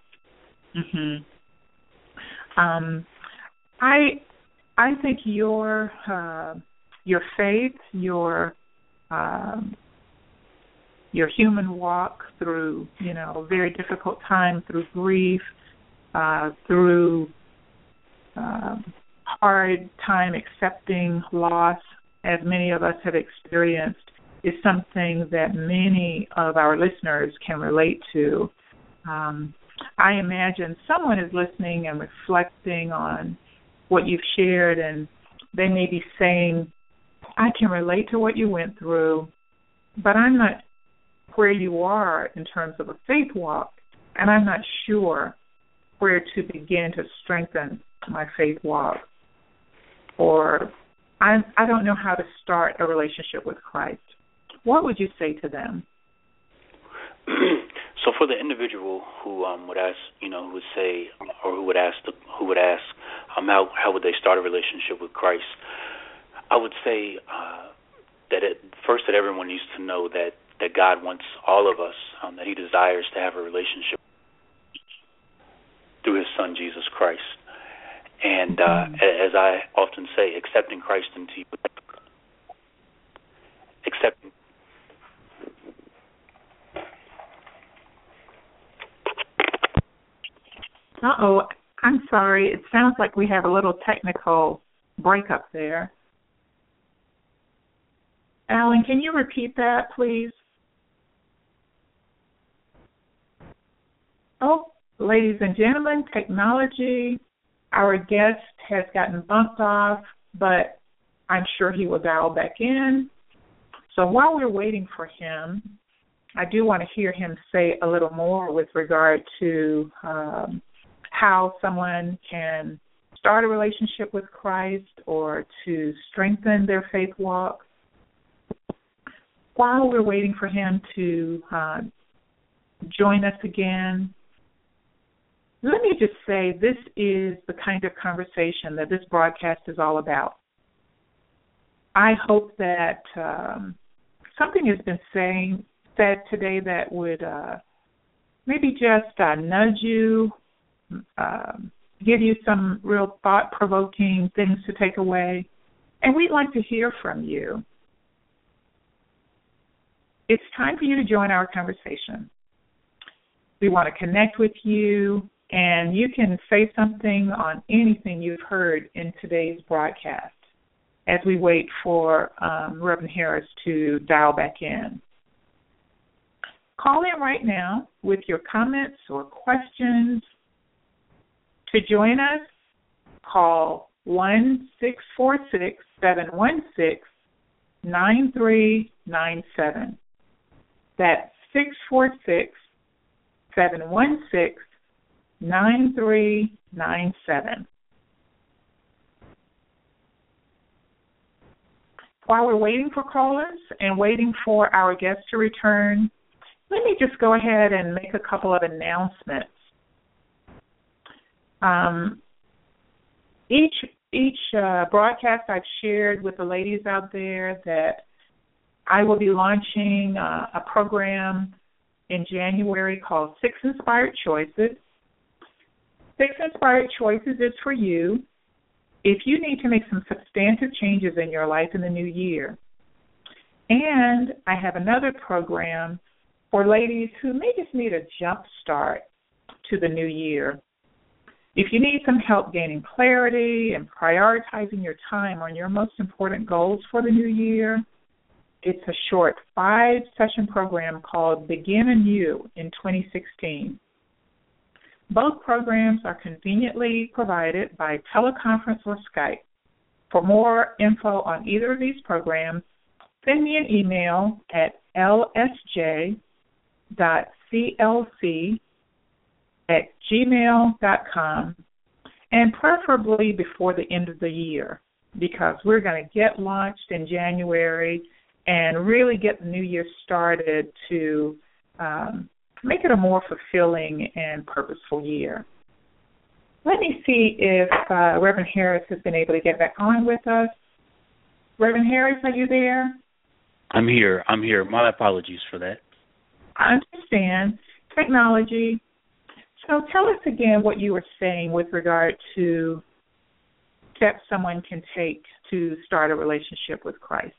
Mhm. Um, I I think your uh, your faith, your um, your human walk through, you know, a very difficult time, through grief, uh, through um, hard time accepting loss, as many of us have experienced, is something that many of our listeners can relate to. Um, I imagine someone is listening and reflecting on what you've shared, and they may be saying, I can relate to what you went through, but I'm not where you are in terms of a faith walk, and I'm not sure where to begin to strengthen my faith walk. Or I, I don't know how to start a relationship with Christ. What would you say to them? So for the individual who um, would ask, you know, who would say, or who would ask, the, who would ask, um, how how would they start a relationship with Christ? I would say uh, that it, first that everyone needs to know that that God wants all of us, um, that He desires to have a relationship through His Son Jesus Christ. And uh, as I often say, accepting Christ into you, accepting. Uh-oh, I'm sorry. It sounds like we have a little technical breakup there. Alan, can you repeat that, please? Oh, ladies and gentlemen, technology. Our guest has gotten bumped off, but I'm sure he will dial back in. So while we're waiting for him, I do want to hear him say a little more with regard to um, how someone can start a relationship with Christ or to strengthen their faith walk. While we're waiting for him to uh, join us again, let me just say this is the kind of conversation that this broadcast is all about. I hope that um, something has been saying, said today that would uh, maybe just uh, nudge you, uh, give you some real thought-provoking things to take away. And we'd like to hear from you. It's time for you to join our conversation. We want to connect with you, and you can say something on anything you've heard in today's broadcast as we wait for um, Reverend Harris to dial back in. Call in right now with your comments or questions. To join us, call one six four six, seven one six, nine three nine seven. That's six four six, seven one six, nine three nine seven. While we're waiting for callers and waiting for our guests to return, let me just go ahead and make a couple of announcements. Um, each each uh, broadcast I've shared with the ladies out there that I will be launching uh, a program in January called Six Inspired Choices. Six Inspired Choices is for you if you need to make some substantive changes in your life in the new year. And I have another program for ladies who may just need a jump start to the new year. If you need some help gaining clarity and prioritizing your time on your most important goals for the new year, it's a short five-session program called Begin Anew in twenty sixteen. Both programs are conveniently provided by teleconference or Skype. For more info on either of these programs, send me an email at l s j dot c l c at gmail dot com, and preferably before the end of the year, because we're going to get launched in January and really get the new year started to um, make it a more fulfilling and purposeful year. Let me see if uh, Reverend Harris has been able to get back on with us. Reverend Harris, are you there? I'm here. I'm here. My apologies for that. I understand. Technology. So tell us again what you were saying with regard to steps someone can take to start a relationship with Christ.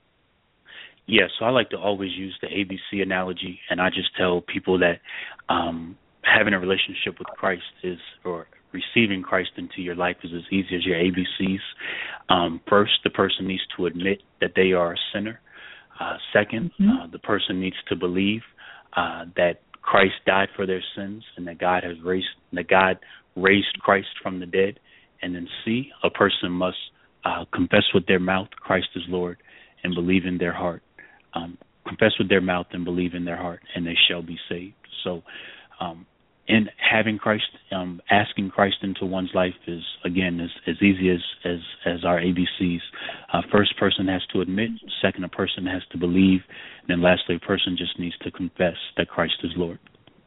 Yes, so I like to always use the A B C analogy, and I just tell people that um, having a relationship with Christ is, or receiving Christ into your life is as easy as your A B Cs. Um, first, the person needs to admit that they are a sinner. Uh, second, mm-hmm. uh, the person needs to believe uh, that Christ died for their sins and that God has raised that God raised Christ from the dead. And then C, a person must uh, confess with their mouth Christ is Lord and believe in their heart. Um, confess with their mouth and believe in their heart, and they shall be saved. So um, in having Christ, um, asking Christ into one's life is, again, as, as easy as, as, as our A B Cs. Uh, first, person has to admit. Second, a person has to believe. And then lastly, a person just needs to confess that Christ is Lord.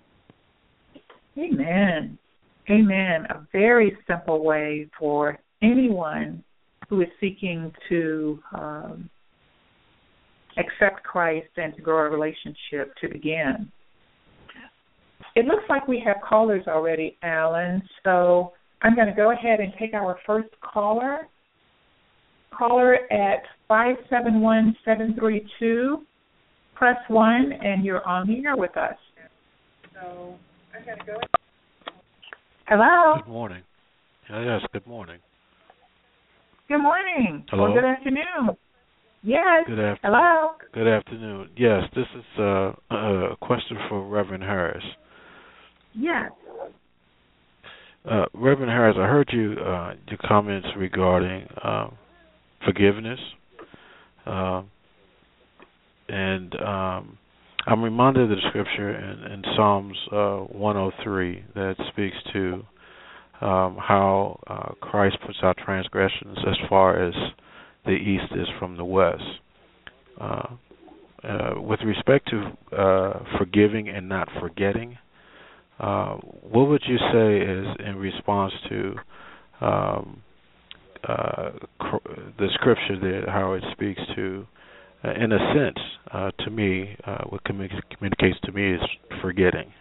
Amen. Amen. A very simple way for anyone who is seeking to um, accept Christ and to grow a relationship to begin. It looks like we have callers already, Alan, so I'm going to go ahead and take our first caller. Caller at five seven one, seven three two. Press one, and you're on the air with us. So I'm going to go ahead. Hello? Good morning. Yes, good morning. Good morning. Hello? Or good afternoon. Yes. Good afternoon. Hello? Good afternoon. Yes, this is uh, a question for Reverend Harris. Yes. Uh, Reverend Harris, I heard you uh, your comments regarding uh, forgiveness, uh, and um, I'm reminded of the scripture in, in Psalms uh, one oh three that speaks to um, how uh, Christ puts our transgressions as far as the east is from the west. Uh, uh, with respect to uh, forgiving and not forgetting, uh, what would you say is in response to um, uh, cr- the scripture there, how it speaks to, uh, in a sense, uh, to me, uh, what communicates, communicates to me is forgetting?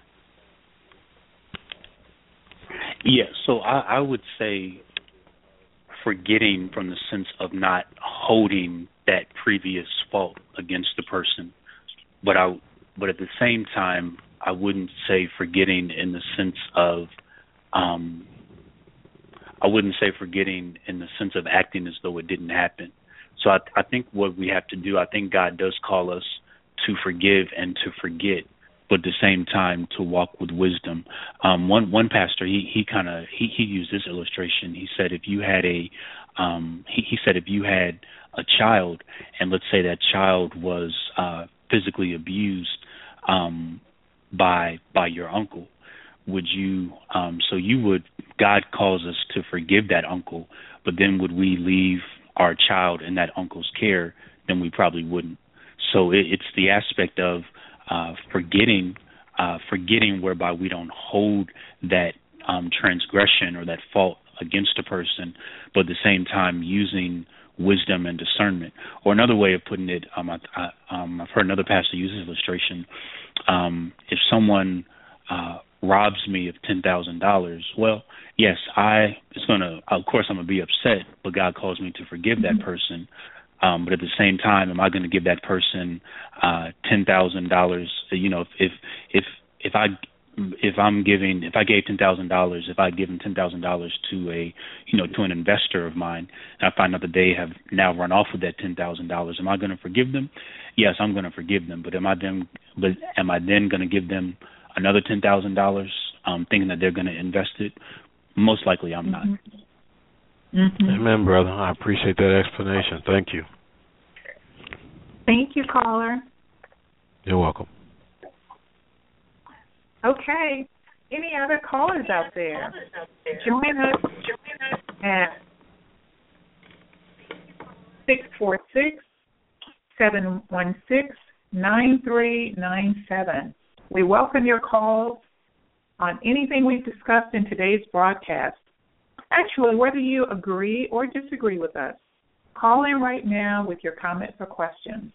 Yeah, so I, I would say forgetting from the sense of not holding that previous fault against the person, but I, but at the same time, I wouldn't say forgetting in the sense of, um, I wouldn't say forgetting in the sense of acting as though it didn't happen. So I, I think what we have to do, I think God does call us to forgive and to forget, but at the same time to walk with wisdom. Um, one one pastor he he kind of he, he used this illustration. He said if you had a um, he, he said if you had a child, and let's say that child was uh, physically abused um, by by your uncle, would you um, so you would God calls us to forgive that uncle, but then would we leave our child in that uncle's care? Then we probably wouldn't. So it, it's the aspect of uh, forgetting uh, forgetting whereby we don't hold that um, transgression or that fault against a person, but at the same time using wisdom and discernment. Or another way of putting it, um, I, I, um, I've heard another pastor use this illustration. Um, if someone uh, robs me of ten thousand dollars, well, yes, I it's gonna. Of course, I'm gonna be upset, but God calls me to forgive that person. Um, but at the same time, am I going to give that person uh, ten thousand dollars? You know, if if if if I if I'm giving if I gave ten thousand dollars, if I give them ten thousand dollars to a you know to an investor of mine, and I find out that they have now run off with that ten thousand dollars, am I going to forgive them? Yes, I'm going to forgive them. But am I then but am I then going to give them another ten thousand dollars, um, thinking that they're going to invest it? Most likely, I'm not. Mm-hmm. Amen, brother. I appreciate that explanation. Thank you. Thank you, caller. You're welcome. Okay. Any other callers out there? Join us at six four six, seven one six, nine three nine seven. We welcome your calls on anything we've discussed in today's broadcast. Actually, whether you agree or disagree with us, call in right now with your comments or questions.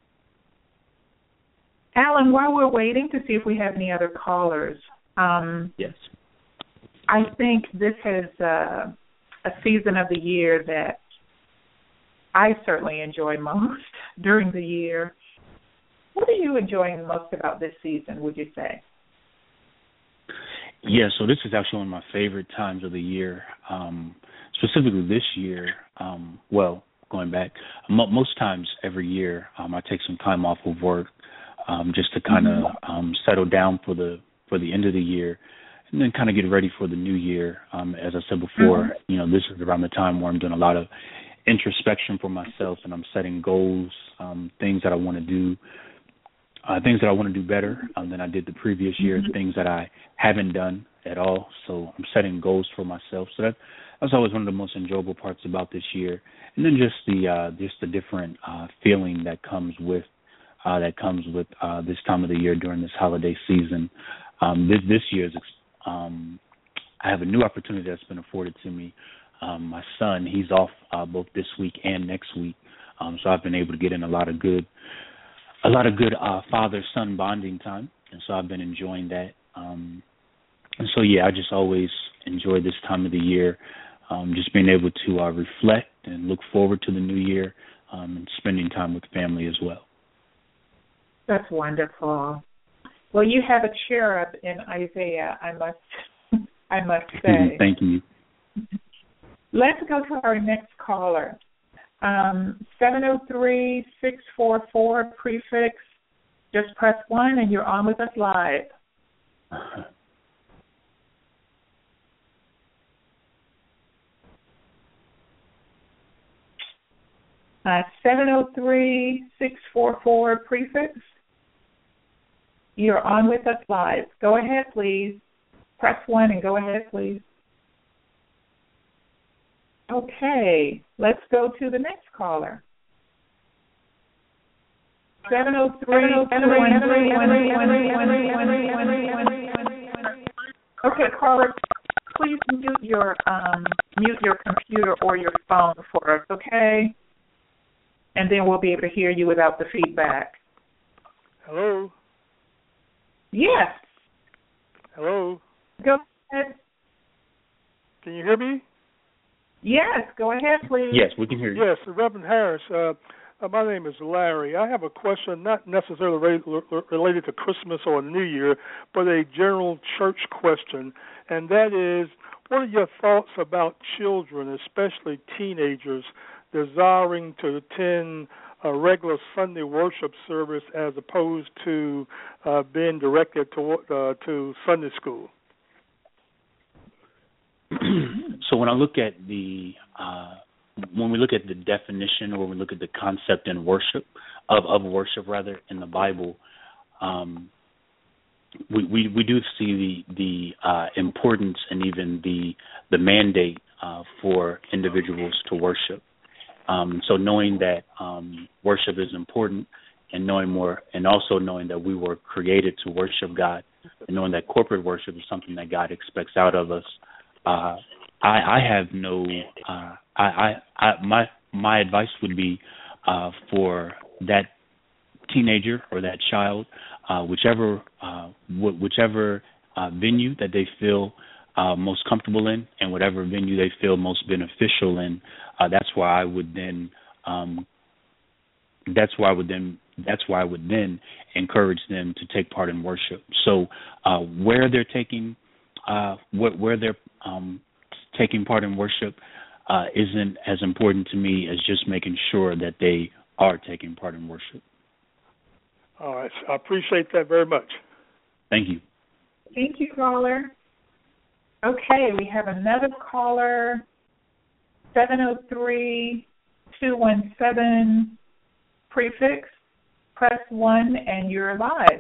Alan, while we're waiting to see if we have any other callers, um, yes, I think this is uh, a season of the year that I certainly enjoy most during the year. What are you enjoying most about this season, would you say? Yeah, so this is actually one of my favorite times of the year, um, specifically this year. Um, well, going back, mo- most times every year um, I take some time off of work um, just to kind of mm-hmm. um, settle down for the for the end of the year, and then kind of get ready for the new year. Um, as I said before, mm-hmm. you know, this is around the time where I'm doing a lot of introspection for myself, and I'm setting goals, um, things that I want to do. Uh, things that I want to do better um, than I did the previous year, mm-hmm. things that I haven't done at all. So I'm setting goals for myself. So that that's always one of the most enjoyable parts about this year. And then just the uh, just the different uh, feeling that comes with uh, that comes with uh, this time of the year during this holiday season. Um, this this year is um, I have a new opportunity that's been afforded to me. Um, my son, he's off uh, both this week and next week, um, so I've been able to get in a lot of good. A lot of good uh, father-son bonding time, and so I've been enjoying that. Um, and so, yeah, I just always enjoy this time of the year, um, just being able to uh, reflect and look forward to the new year um, and spending time with family as well. That's wonderful. Well, you have a cherub in Isaiah, I must, I must say. Thank you. Let's go to our next caller. Um, seven oh three, six four four, prefix, just press one and you're on with us live. Uh, seven oh three, six four four, prefix, you're on with us live. Go ahead, please. Press one and go ahead, please. Okay, let's go to the next caller. seven oh three, Okay, caller, please mute your um, mute your computer or your phone for us, okay? And then we'll be able to hear you without the feedback. Hello? Yes. Hello? Go ahead. Can you hear me? Yes, go ahead, please. Yes, we can hear you. Yes, Reverend Harris. Uh, uh, my name is Larry. I have a question not necessarily re- related to Christmas or New Year, but a general church question, and that is, what are your thoughts about children, especially teenagers, desiring to attend a regular Sunday worship service as opposed to uh, being directed to uh, to Sunday school? So when I look at the uh, when we look at the definition, or when we look at the concept in worship of, of worship rather in the Bible, um, we, we we do see the the uh, importance and even the the mandate uh, for individuals to worship. Um, so knowing that um, worship is important, and knowing more, and also knowing that we were created to worship God, and knowing that corporate worship is something that God expects out of us. Uh, I, I have no. Uh, I, I, I my my advice would be uh, for that teenager or that child, uh, whichever uh, wh- whichever uh, venue that they feel uh, most comfortable in, and whatever venue they feel most beneficial in. Uh, that's why I would then. Um, that's why I would then. That's why I would then encourage them to take part in worship. So uh, where they're taking. Uh, where, where they're um, taking part in worship uh, isn't as important to me as just making sure that they are taking part in worship. All right. I appreciate that very much. Thank you. Thank you, caller. Okay, we have another caller, seven oh three, two one seven, prefix. Press one and you're live.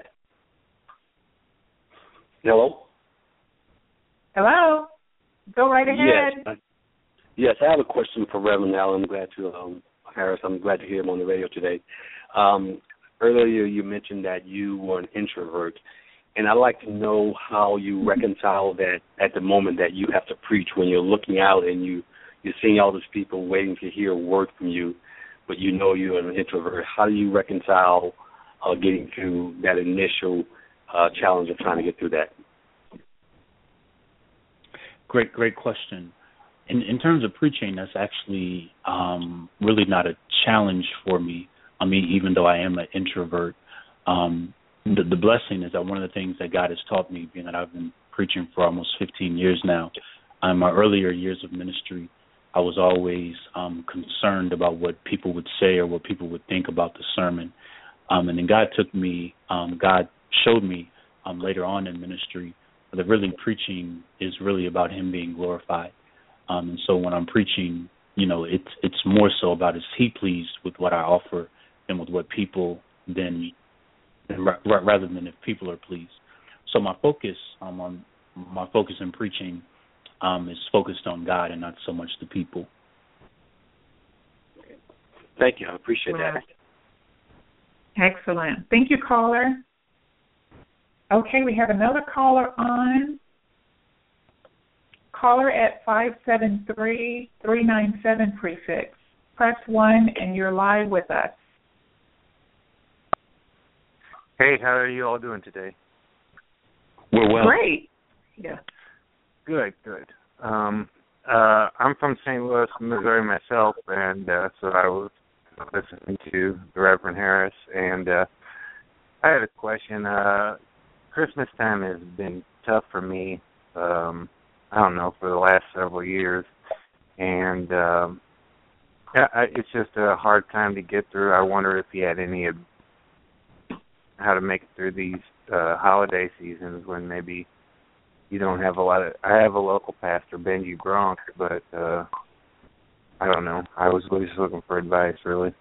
Hello? Hello. Go right ahead. Yes, I, yes, I have a question for Reverend Allen. I'm glad to um, Harris. I'm glad to hear him on the radio today. Um, earlier, you mentioned that you were an introvert, and I'd like to know how you reconcile that at the moment that you have to preach, when you're looking out and you you're seeing all these people waiting to hear a word from you, but you know you're an introvert. How do you reconcile uh, getting through that initial uh, challenge of trying to get through that? Great, great question. In, in terms of preaching, that's actually um, really not a challenge for me. I mean, even though I am an introvert, um, the, the blessing is that one of the things that God has taught me, being that I've been preaching for almost fifteen years now, in my earlier years of ministry, I was always um, concerned about what people would say or what people would think about the sermon. Um, and then God took me, um, God showed me um, later on in ministry that really preaching is really about Him being glorified. Um, and so when I'm preaching, you know, it's it's more so about is He pleased with what I offer than with what people then, than, rather than if people are pleased. So my focus um, on my focus in preaching um, is focused on God and not so much the people. Thank you. I appreciate that. Excellent. Thank you, caller. Okay, we have another caller on. Caller at five seven three, three nine seven prefix. Press one and you're live with us. Hey, how are you all doing today? We're well. Great. Yeah. Good, good. Um, uh, I'm from Saint Louis, Missouri myself, and uh, so I was listening to the Reverend Harris, and uh, I had a question. Uh, Christmas time has been tough for me, um, I don't know, for the last several years. And um, I, it's just a hard time to get through. I wonder if you had any, how to make it through these uh, holiday seasons when maybe you don't have a lot of, I have a local pastor, Benji Gronk, but uh, I don't know. I was just looking for advice, really.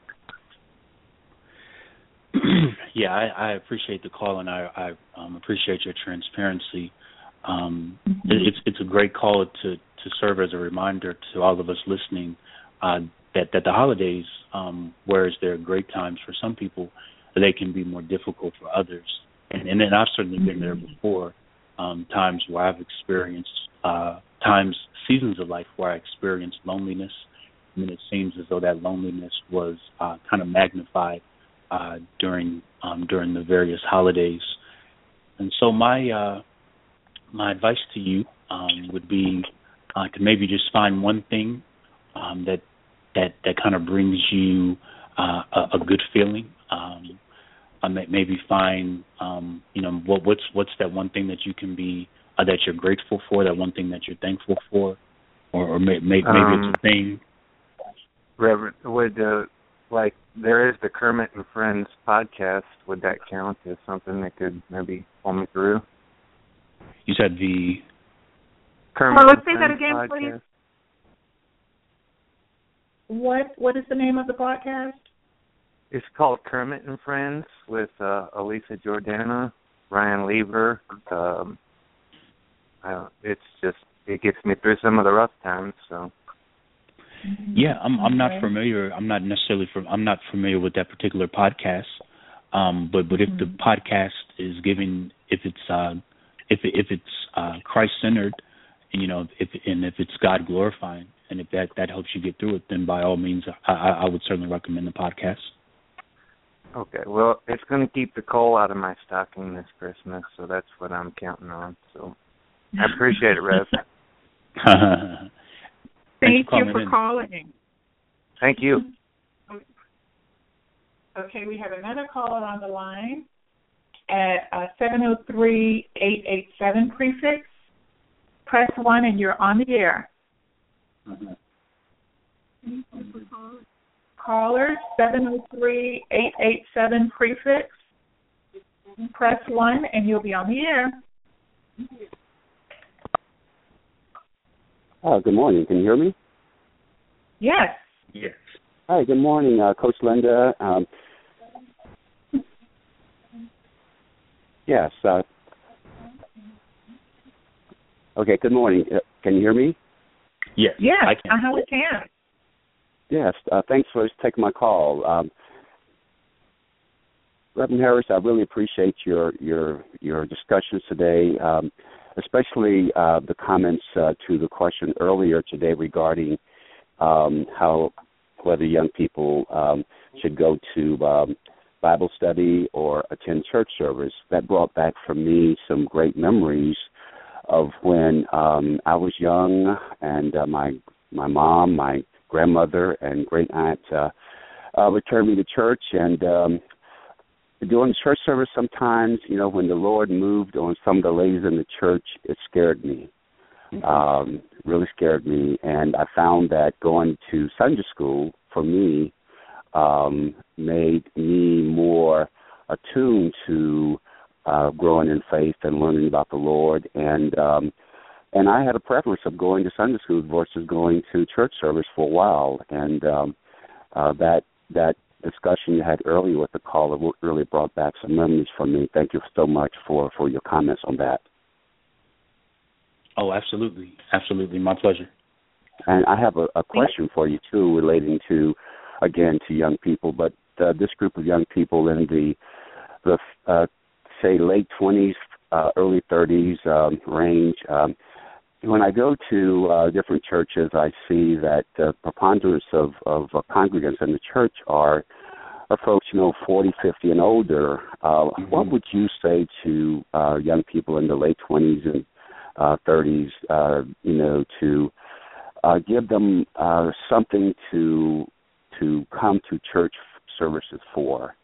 Yeah, I, I appreciate the call, and I, I um, appreciate your transparency. Um, mm-hmm. it, it's it's a great call to, to serve as a reminder to all of us listening uh, that, that the holidays, um, whereas they're great times for some people, they can be more difficult for others. And, and then I've certainly been there before, um, times where I've experienced uh, times, seasons of life where I experienced loneliness, and it seems as though that loneliness was uh, kind of magnified Uh, during um, during the various holidays. And so my uh, my advice to you um, would be uh, to maybe just find one thing um, that that that kind of brings you uh, a, a good feeling. Um, uh, maybe find um, you know what, what's what's that one thing that you can be uh, that you're grateful for, that one thing that you're thankful for, or, or may, may, maybe um, it's a thing. Reverend, would uh, like there is the Kermit and Friends podcast. Would that count as something that could maybe pull me through? You said the Kermit Oh, and let's say that Friends again, podcast. please. What What is the name of the podcast? It's called Kermit and Friends with uh, Elisa Jordana, Ryan Lever. Um, I don't, it's just it gets me through some of the rough times. So. Yeah, I'm I'm not familiar. I'm not necessarily from. I'm not familiar with that particular podcast. Um, but but if mm-hmm. the podcast is giving, if it's uh, if it, if it's uh, Christ centered, you know, if and if it's God glorifying, and if that, that helps you get through it, then by all means, I, I would certainly recommend the podcast. Okay, well, it's going to keep the coal out of my stocking this Christmas, so that's what I'm counting on. So I appreciate it, Rev. Thank for you for in. calling. Thank you. Okay, we have another caller on the line at uh, seven oh three, eight eight seven prefix. Press one and you're on the air. Mm-hmm. Caller seven oh three, eight eight seven prefix. Press one and you'll be on the air. Oh, good morning. Can you hear me? Yes. Yes. Hi, good morning, uh, Coach Linda. Um, yes. Uh, okay, good morning. Uh, can you hear me? Yes. Yes, I can. Uh-huh, we can. Yes, uh, thanks for taking my call. Um, Reverend Harris, I really appreciate your your, your discussions today, um, especially uh, the comments uh, to the question earlier today regarding um, how whether young people um, should go to um, Bible study or attend church service. That brought back for me some great memories of when um, I was young, and uh, my my mom, my grandmother, and great aunt uh, uh, returned me to church. And um, during the church service, sometimes, you know, when the Lord moved on some of the ladies in the church, it scared me. Um, really scared me. And I found that going to Sunday school for me um, made me more attuned to uh, growing in faith and learning about the Lord. And um, and I had a preference of going to Sunday school versus going to church service for a while. And um, uh, that that discussion you had earlier with the caller really brought back some memories for me. Thank you so much for, for your comments on that. Oh, absolutely. Absolutely. My pleasure. And I have a, a question for you, too, relating to, again, to young people, but uh, this group of young people in the, the uh, say, late twenties, uh, early thirties um, range. Um, when I go to uh, different churches, I see that the uh, preponderance of, of uh, congregants in the church are, are folks, you know, forty, fifty and older. Uh, mm-hmm. What would you say to uh, young people in the late twenties and uh, thirties, uh, you know, to uh, give them uh, something to to come to church services for?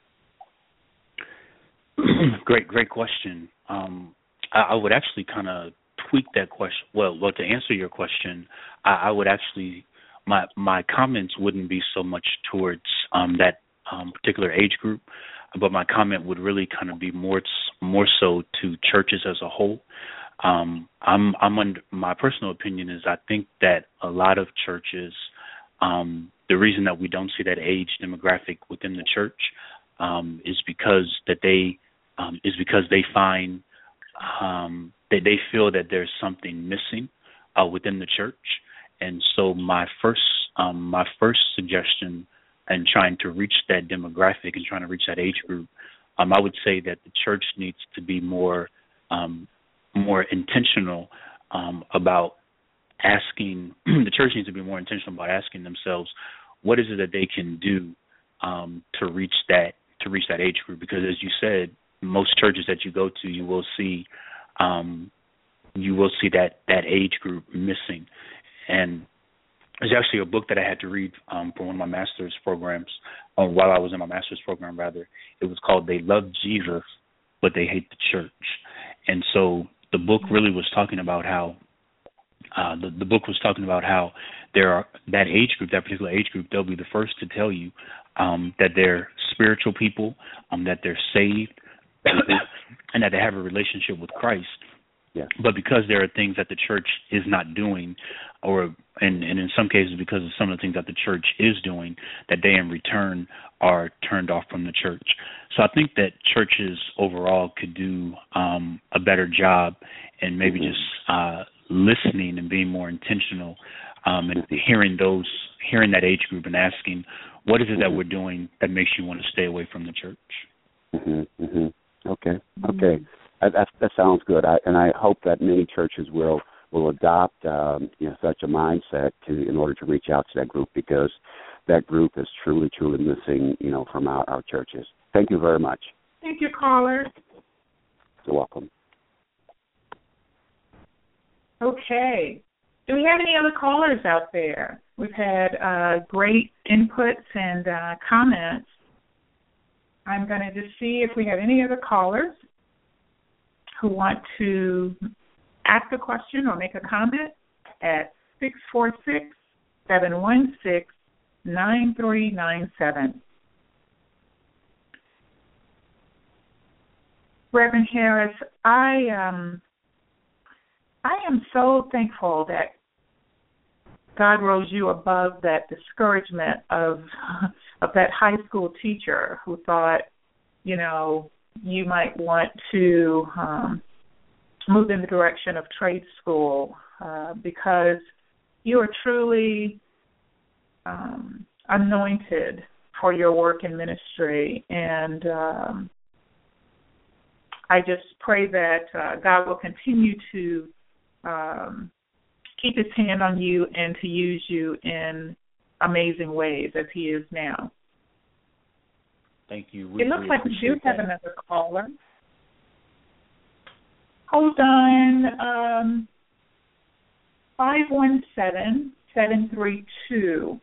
Great, great question. Um, I, I would actually kind of tweak that question. Well, well, to answer your question, I, I would actually my my comments wouldn't be so much towards um, that um, particular age group, but my comment would really kind of be more more so to churches as a whole. Um, I'm I'm under, my personal opinion is I think that a lot of churches, um, the reason that we don't see that age demographic within the church um, is because that they um, is because they find um, that they feel that there's something missing uh, within the church. And so my first um, my first suggestion in trying to reach that demographic and trying to reach that age group, um, I would say that the church needs to be more um, more intentional um, about asking. The church needs to be more intentional about asking themselves, what is it that they can do um, to reach that to reach that age group? Because as you said, most churches that you go to, you will see um, you will see that, that age group missing. And there's actually a book that I had to read um, for one of my master's programs, or while I was in my master's program, rather. It was called They Love Jesus, but They Hate the Church. And so the book really was talking about how, uh, the, the book was talking about how there are that age group, that particular age group, they'll be the first to tell you um, that they're spiritual people, um, that they're saved, and that they have a relationship with Christ. Yeah. But because there are things that the church is not doing, or and, and in some cases because of some of the things that the church is doing, that they in return are turned off from the church. So I think that churches overall could do um, a better job and maybe mm-hmm. just uh, listening and being more intentional um, and hearing those, hearing that age group and asking, what is it mm-hmm. that we're doing that makes you want to stay away from the church? Mm-hmm. Mm-hmm. Okay. Okay. That, that sounds good, I, and I hope that many churches will will adopt um, you know, such a mindset to in order to reach out to that group, because that group is truly, truly missing, you know, from our, our churches. Thank you very much. Thank you, caller. You're welcome. Okay. Do we have any other callers out there? We've had uh, great inputs and uh, comments. I'm going to just see if we have any other callers who want to ask a question or make a comment at six four six, seven one six, nine three nine seven. Reverend Harris, I um, I am so thankful that God rose you above that discouragement of of that high school teacher who thought, you know, you might want to um, move in the direction of trade school uh, because you are truly um, anointed for your work in ministry. And um, I just pray that uh, God will continue to um, keep his hand on you and to use you in amazing ways as he is now. Thank you. We it looks like we do have that. another caller. Hold on. Um, five one seven, seven three two.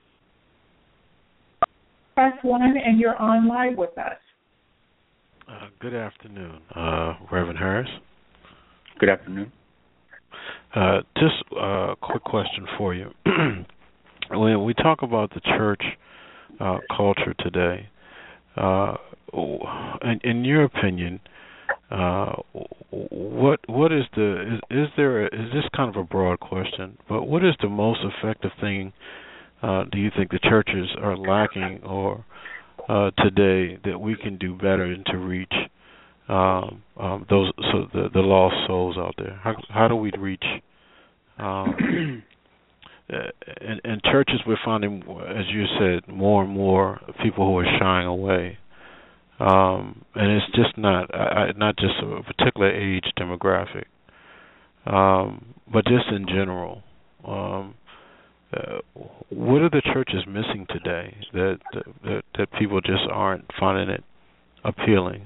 Press one and you're on live with us. Uh, good afternoon, uh, Reverend Harris. Good afternoon. Uh, just a quick question for you. When we talk about the church uh, culture today, Uh, in, in your opinion, uh, what what is the is, is there a, is this kind of a broad question? But what is the most effective thing uh, do you think the churches are lacking or uh, today that we can do better and to reach um, um, those so the, the lost souls out there? How how do we reach? Um, In, in churches, we're finding, as you said, more and more people who are shying away, um, and it's just not I, not just a particular age demographic, um, but just in general. Um, uh, what are the churches missing today that, that that people just aren't finding it appealing?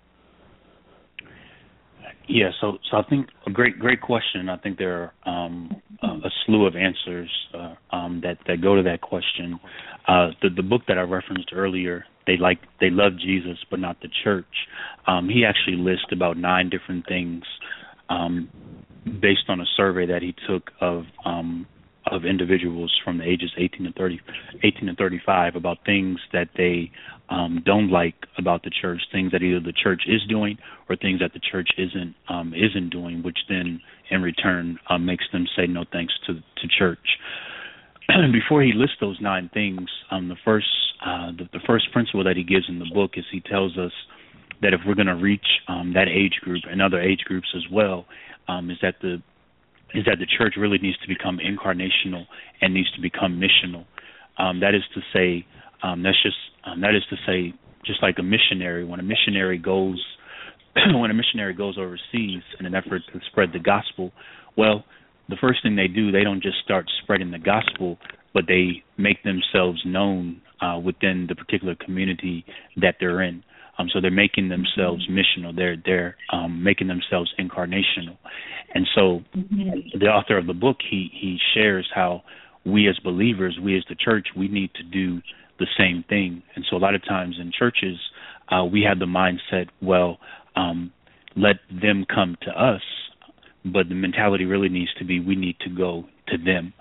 Yeah, so so I think a great great question. I think there are um, a, a slew of answers uh, um, that, that go to that question. Uh, the the book that I referenced earlier, they like they love Jesus but not the church. Um, he actually lists about nine different things um, based on a survey that he took of um, of individuals from the ages eighteen to thirty, eighteen to thirty-five about things that they um, don't like about the church, things that either the church is doing or things that the church isn't um, isn't doing, which then in return um, makes them say no thanks to to church. Before he lists those nine things, um, the first uh, the, the first principle that he gives in the book is he tells us that if we're going to reach um, that age group and other age groups as well, um, is that the is that the church really needs to become incarnational and needs to become missional. Um, that is to say, um, that's just um, that is to say, just like a missionary, when a missionary goes when a missionary goes overseas in an effort to spread the gospel, well, the first thing they do, they don't just start spreading the gospel, but they make themselves known uh, within the particular community that they're in. Um, so they're making themselves missional. They're they're um, making themselves incarnational. And so mm-hmm. the author of the book, he he shares how we as believers, we as the church, we need to do the same thing. And so a lot of times in churches, uh, we have the mindset, well, um, let them come to us, but the mentality really needs to be we need to go to them.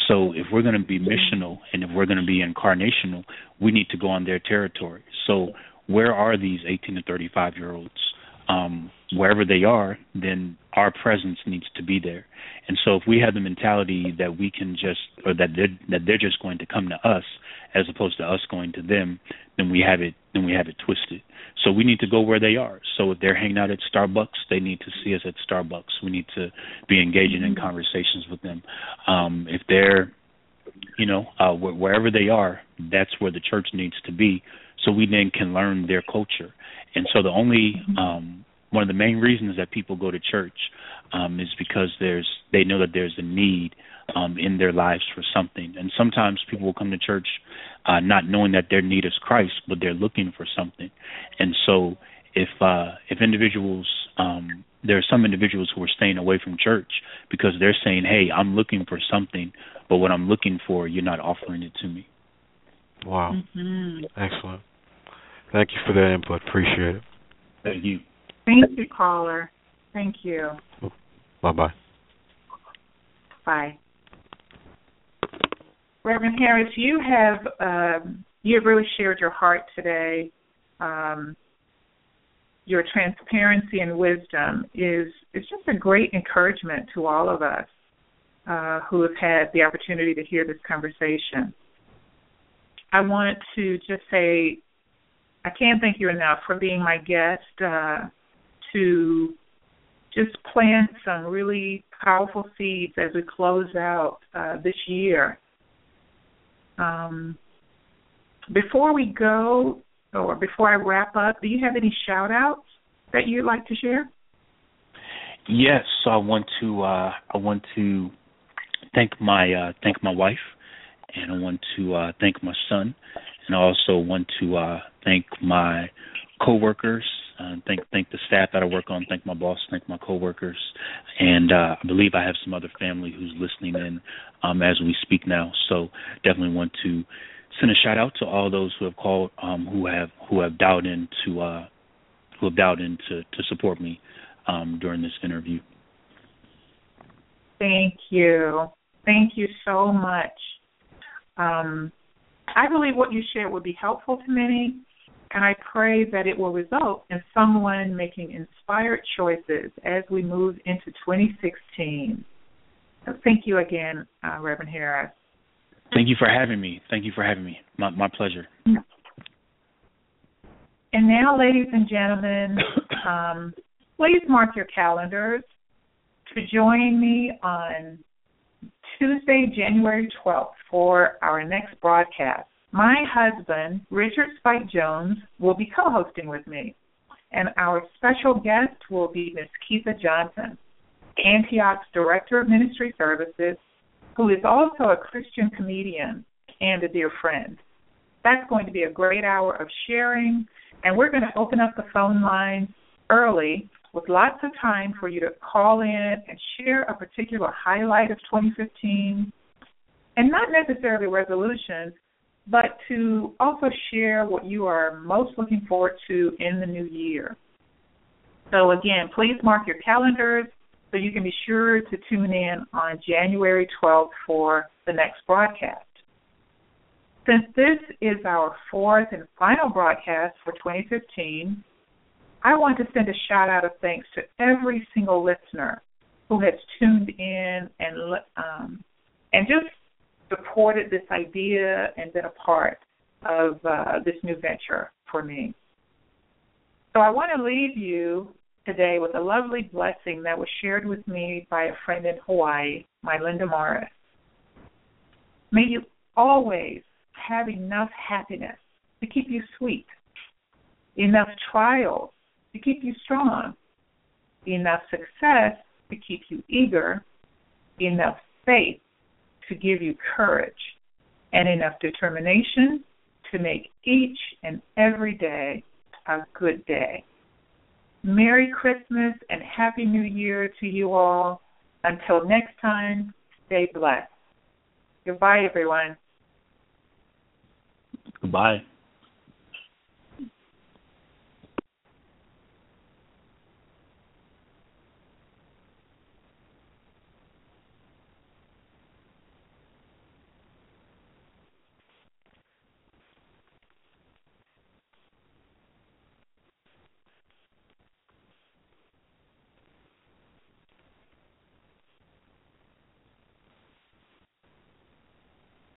So if we're going to be missional and if we're going to be incarnational, we need to go on their territory. So where are these eighteen to thirty-five-year-olds? Um, wherever they are, then our presence needs to be there. And so if we have the mentality that we can just, or that they're, that they're just going to come to us as opposed to us going to them, then we have it, then we have it twisted. So we need to go where they are. So if they're hanging out at Starbucks, they need to see us at Starbucks. We need to be engaging in conversations with them. Um, if they're, you know, uh, wh- wherever they are, that's where the church needs to be, so we then can learn their culture. And so the only um, one of the main reasons that people go to church um, is because there's they know that there's a need um, in their lives for something. And sometimes people will come to church uh, not knowing that their need is Christ, but they're looking for something. And so if uh, if individuals um, there are some individuals who are staying away from church because they're saying, "Hey, I'm looking for something, but what I'm looking for, you're not offering it to me." Wow. Mm-hmm. Excellent. Thank you for that input. Appreciate it. Thank you. Thank you, caller. Thank you. Bye-bye. Bye. Reverend Harris, you have um, you have really shared your heart today. Um, your transparency and wisdom is is just a great encouragement to all of us uh, who have had the opportunity to hear this conversation. I want to just say I can't thank you enough for being my guest uh, to just plant some really powerful seeds as we close out uh, this year. Um, before we go, or before I wrap up, do you have any shout-outs that you'd like to share? Yes, so I want to uh, I want to thank my uh, thank my wife, and I want to uh, thank my son, and I also want to uh, thank my coworkers, uh, thank thank the staff that I work on, thank my boss, thank my coworkers, and uh, I believe I have some other family who's listening in um, as we speak now. So definitely want to send a shout out to all those who have called, um, who have who have dialed in to uh, who have dialed in to, to support me um, during this interview. Thank you. Thank you so much. Um, I believe what you shared would be helpful to many, and I pray that it will result in someone making inspired choices as we move into twenty sixteen. So thank you again, uh, Reverend Harris. Thank you for having me. Thank you for having me. My, my pleasure. And now, ladies and gentlemen, um, please mark your calendars to join me on Tuesday, January twelfth for our next broadcast. My husband, Richard Spike Jones, will be co-hosting with me, and our special guest will be Miss Keitha Johnson, Antioch's Director of Ministry Services, who is also a Christian comedian and a dear friend. That's going to be a great hour of sharing, and we're going to open up the phone lines early with lots of time for you to call in and share a particular highlight of twenty fifteen, and not necessarily resolutions, but to also share what you are most looking forward to in the new year. So again, please mark your calendars so you can be sure to tune in on January twelfth for the next broadcast. Since this is our fourth and final broadcast for twenty fifteen, I want to send a shout-out of thanks to every single listener who has tuned in and um, and just supported this idea and been a part of uh, this new venture for me. So I want to leave you today with a lovely blessing that was shared with me by a friend in Hawaii, my Linda Morris. May you always have enough happiness to keep you sweet, enough trials to keep you strong, enough success to keep you eager, enough faith to give you courage, and enough determination to make each and every day a good day. Merry Christmas and Happy New Year to you all. Until next time, stay blessed. Goodbye, everyone. Goodbye.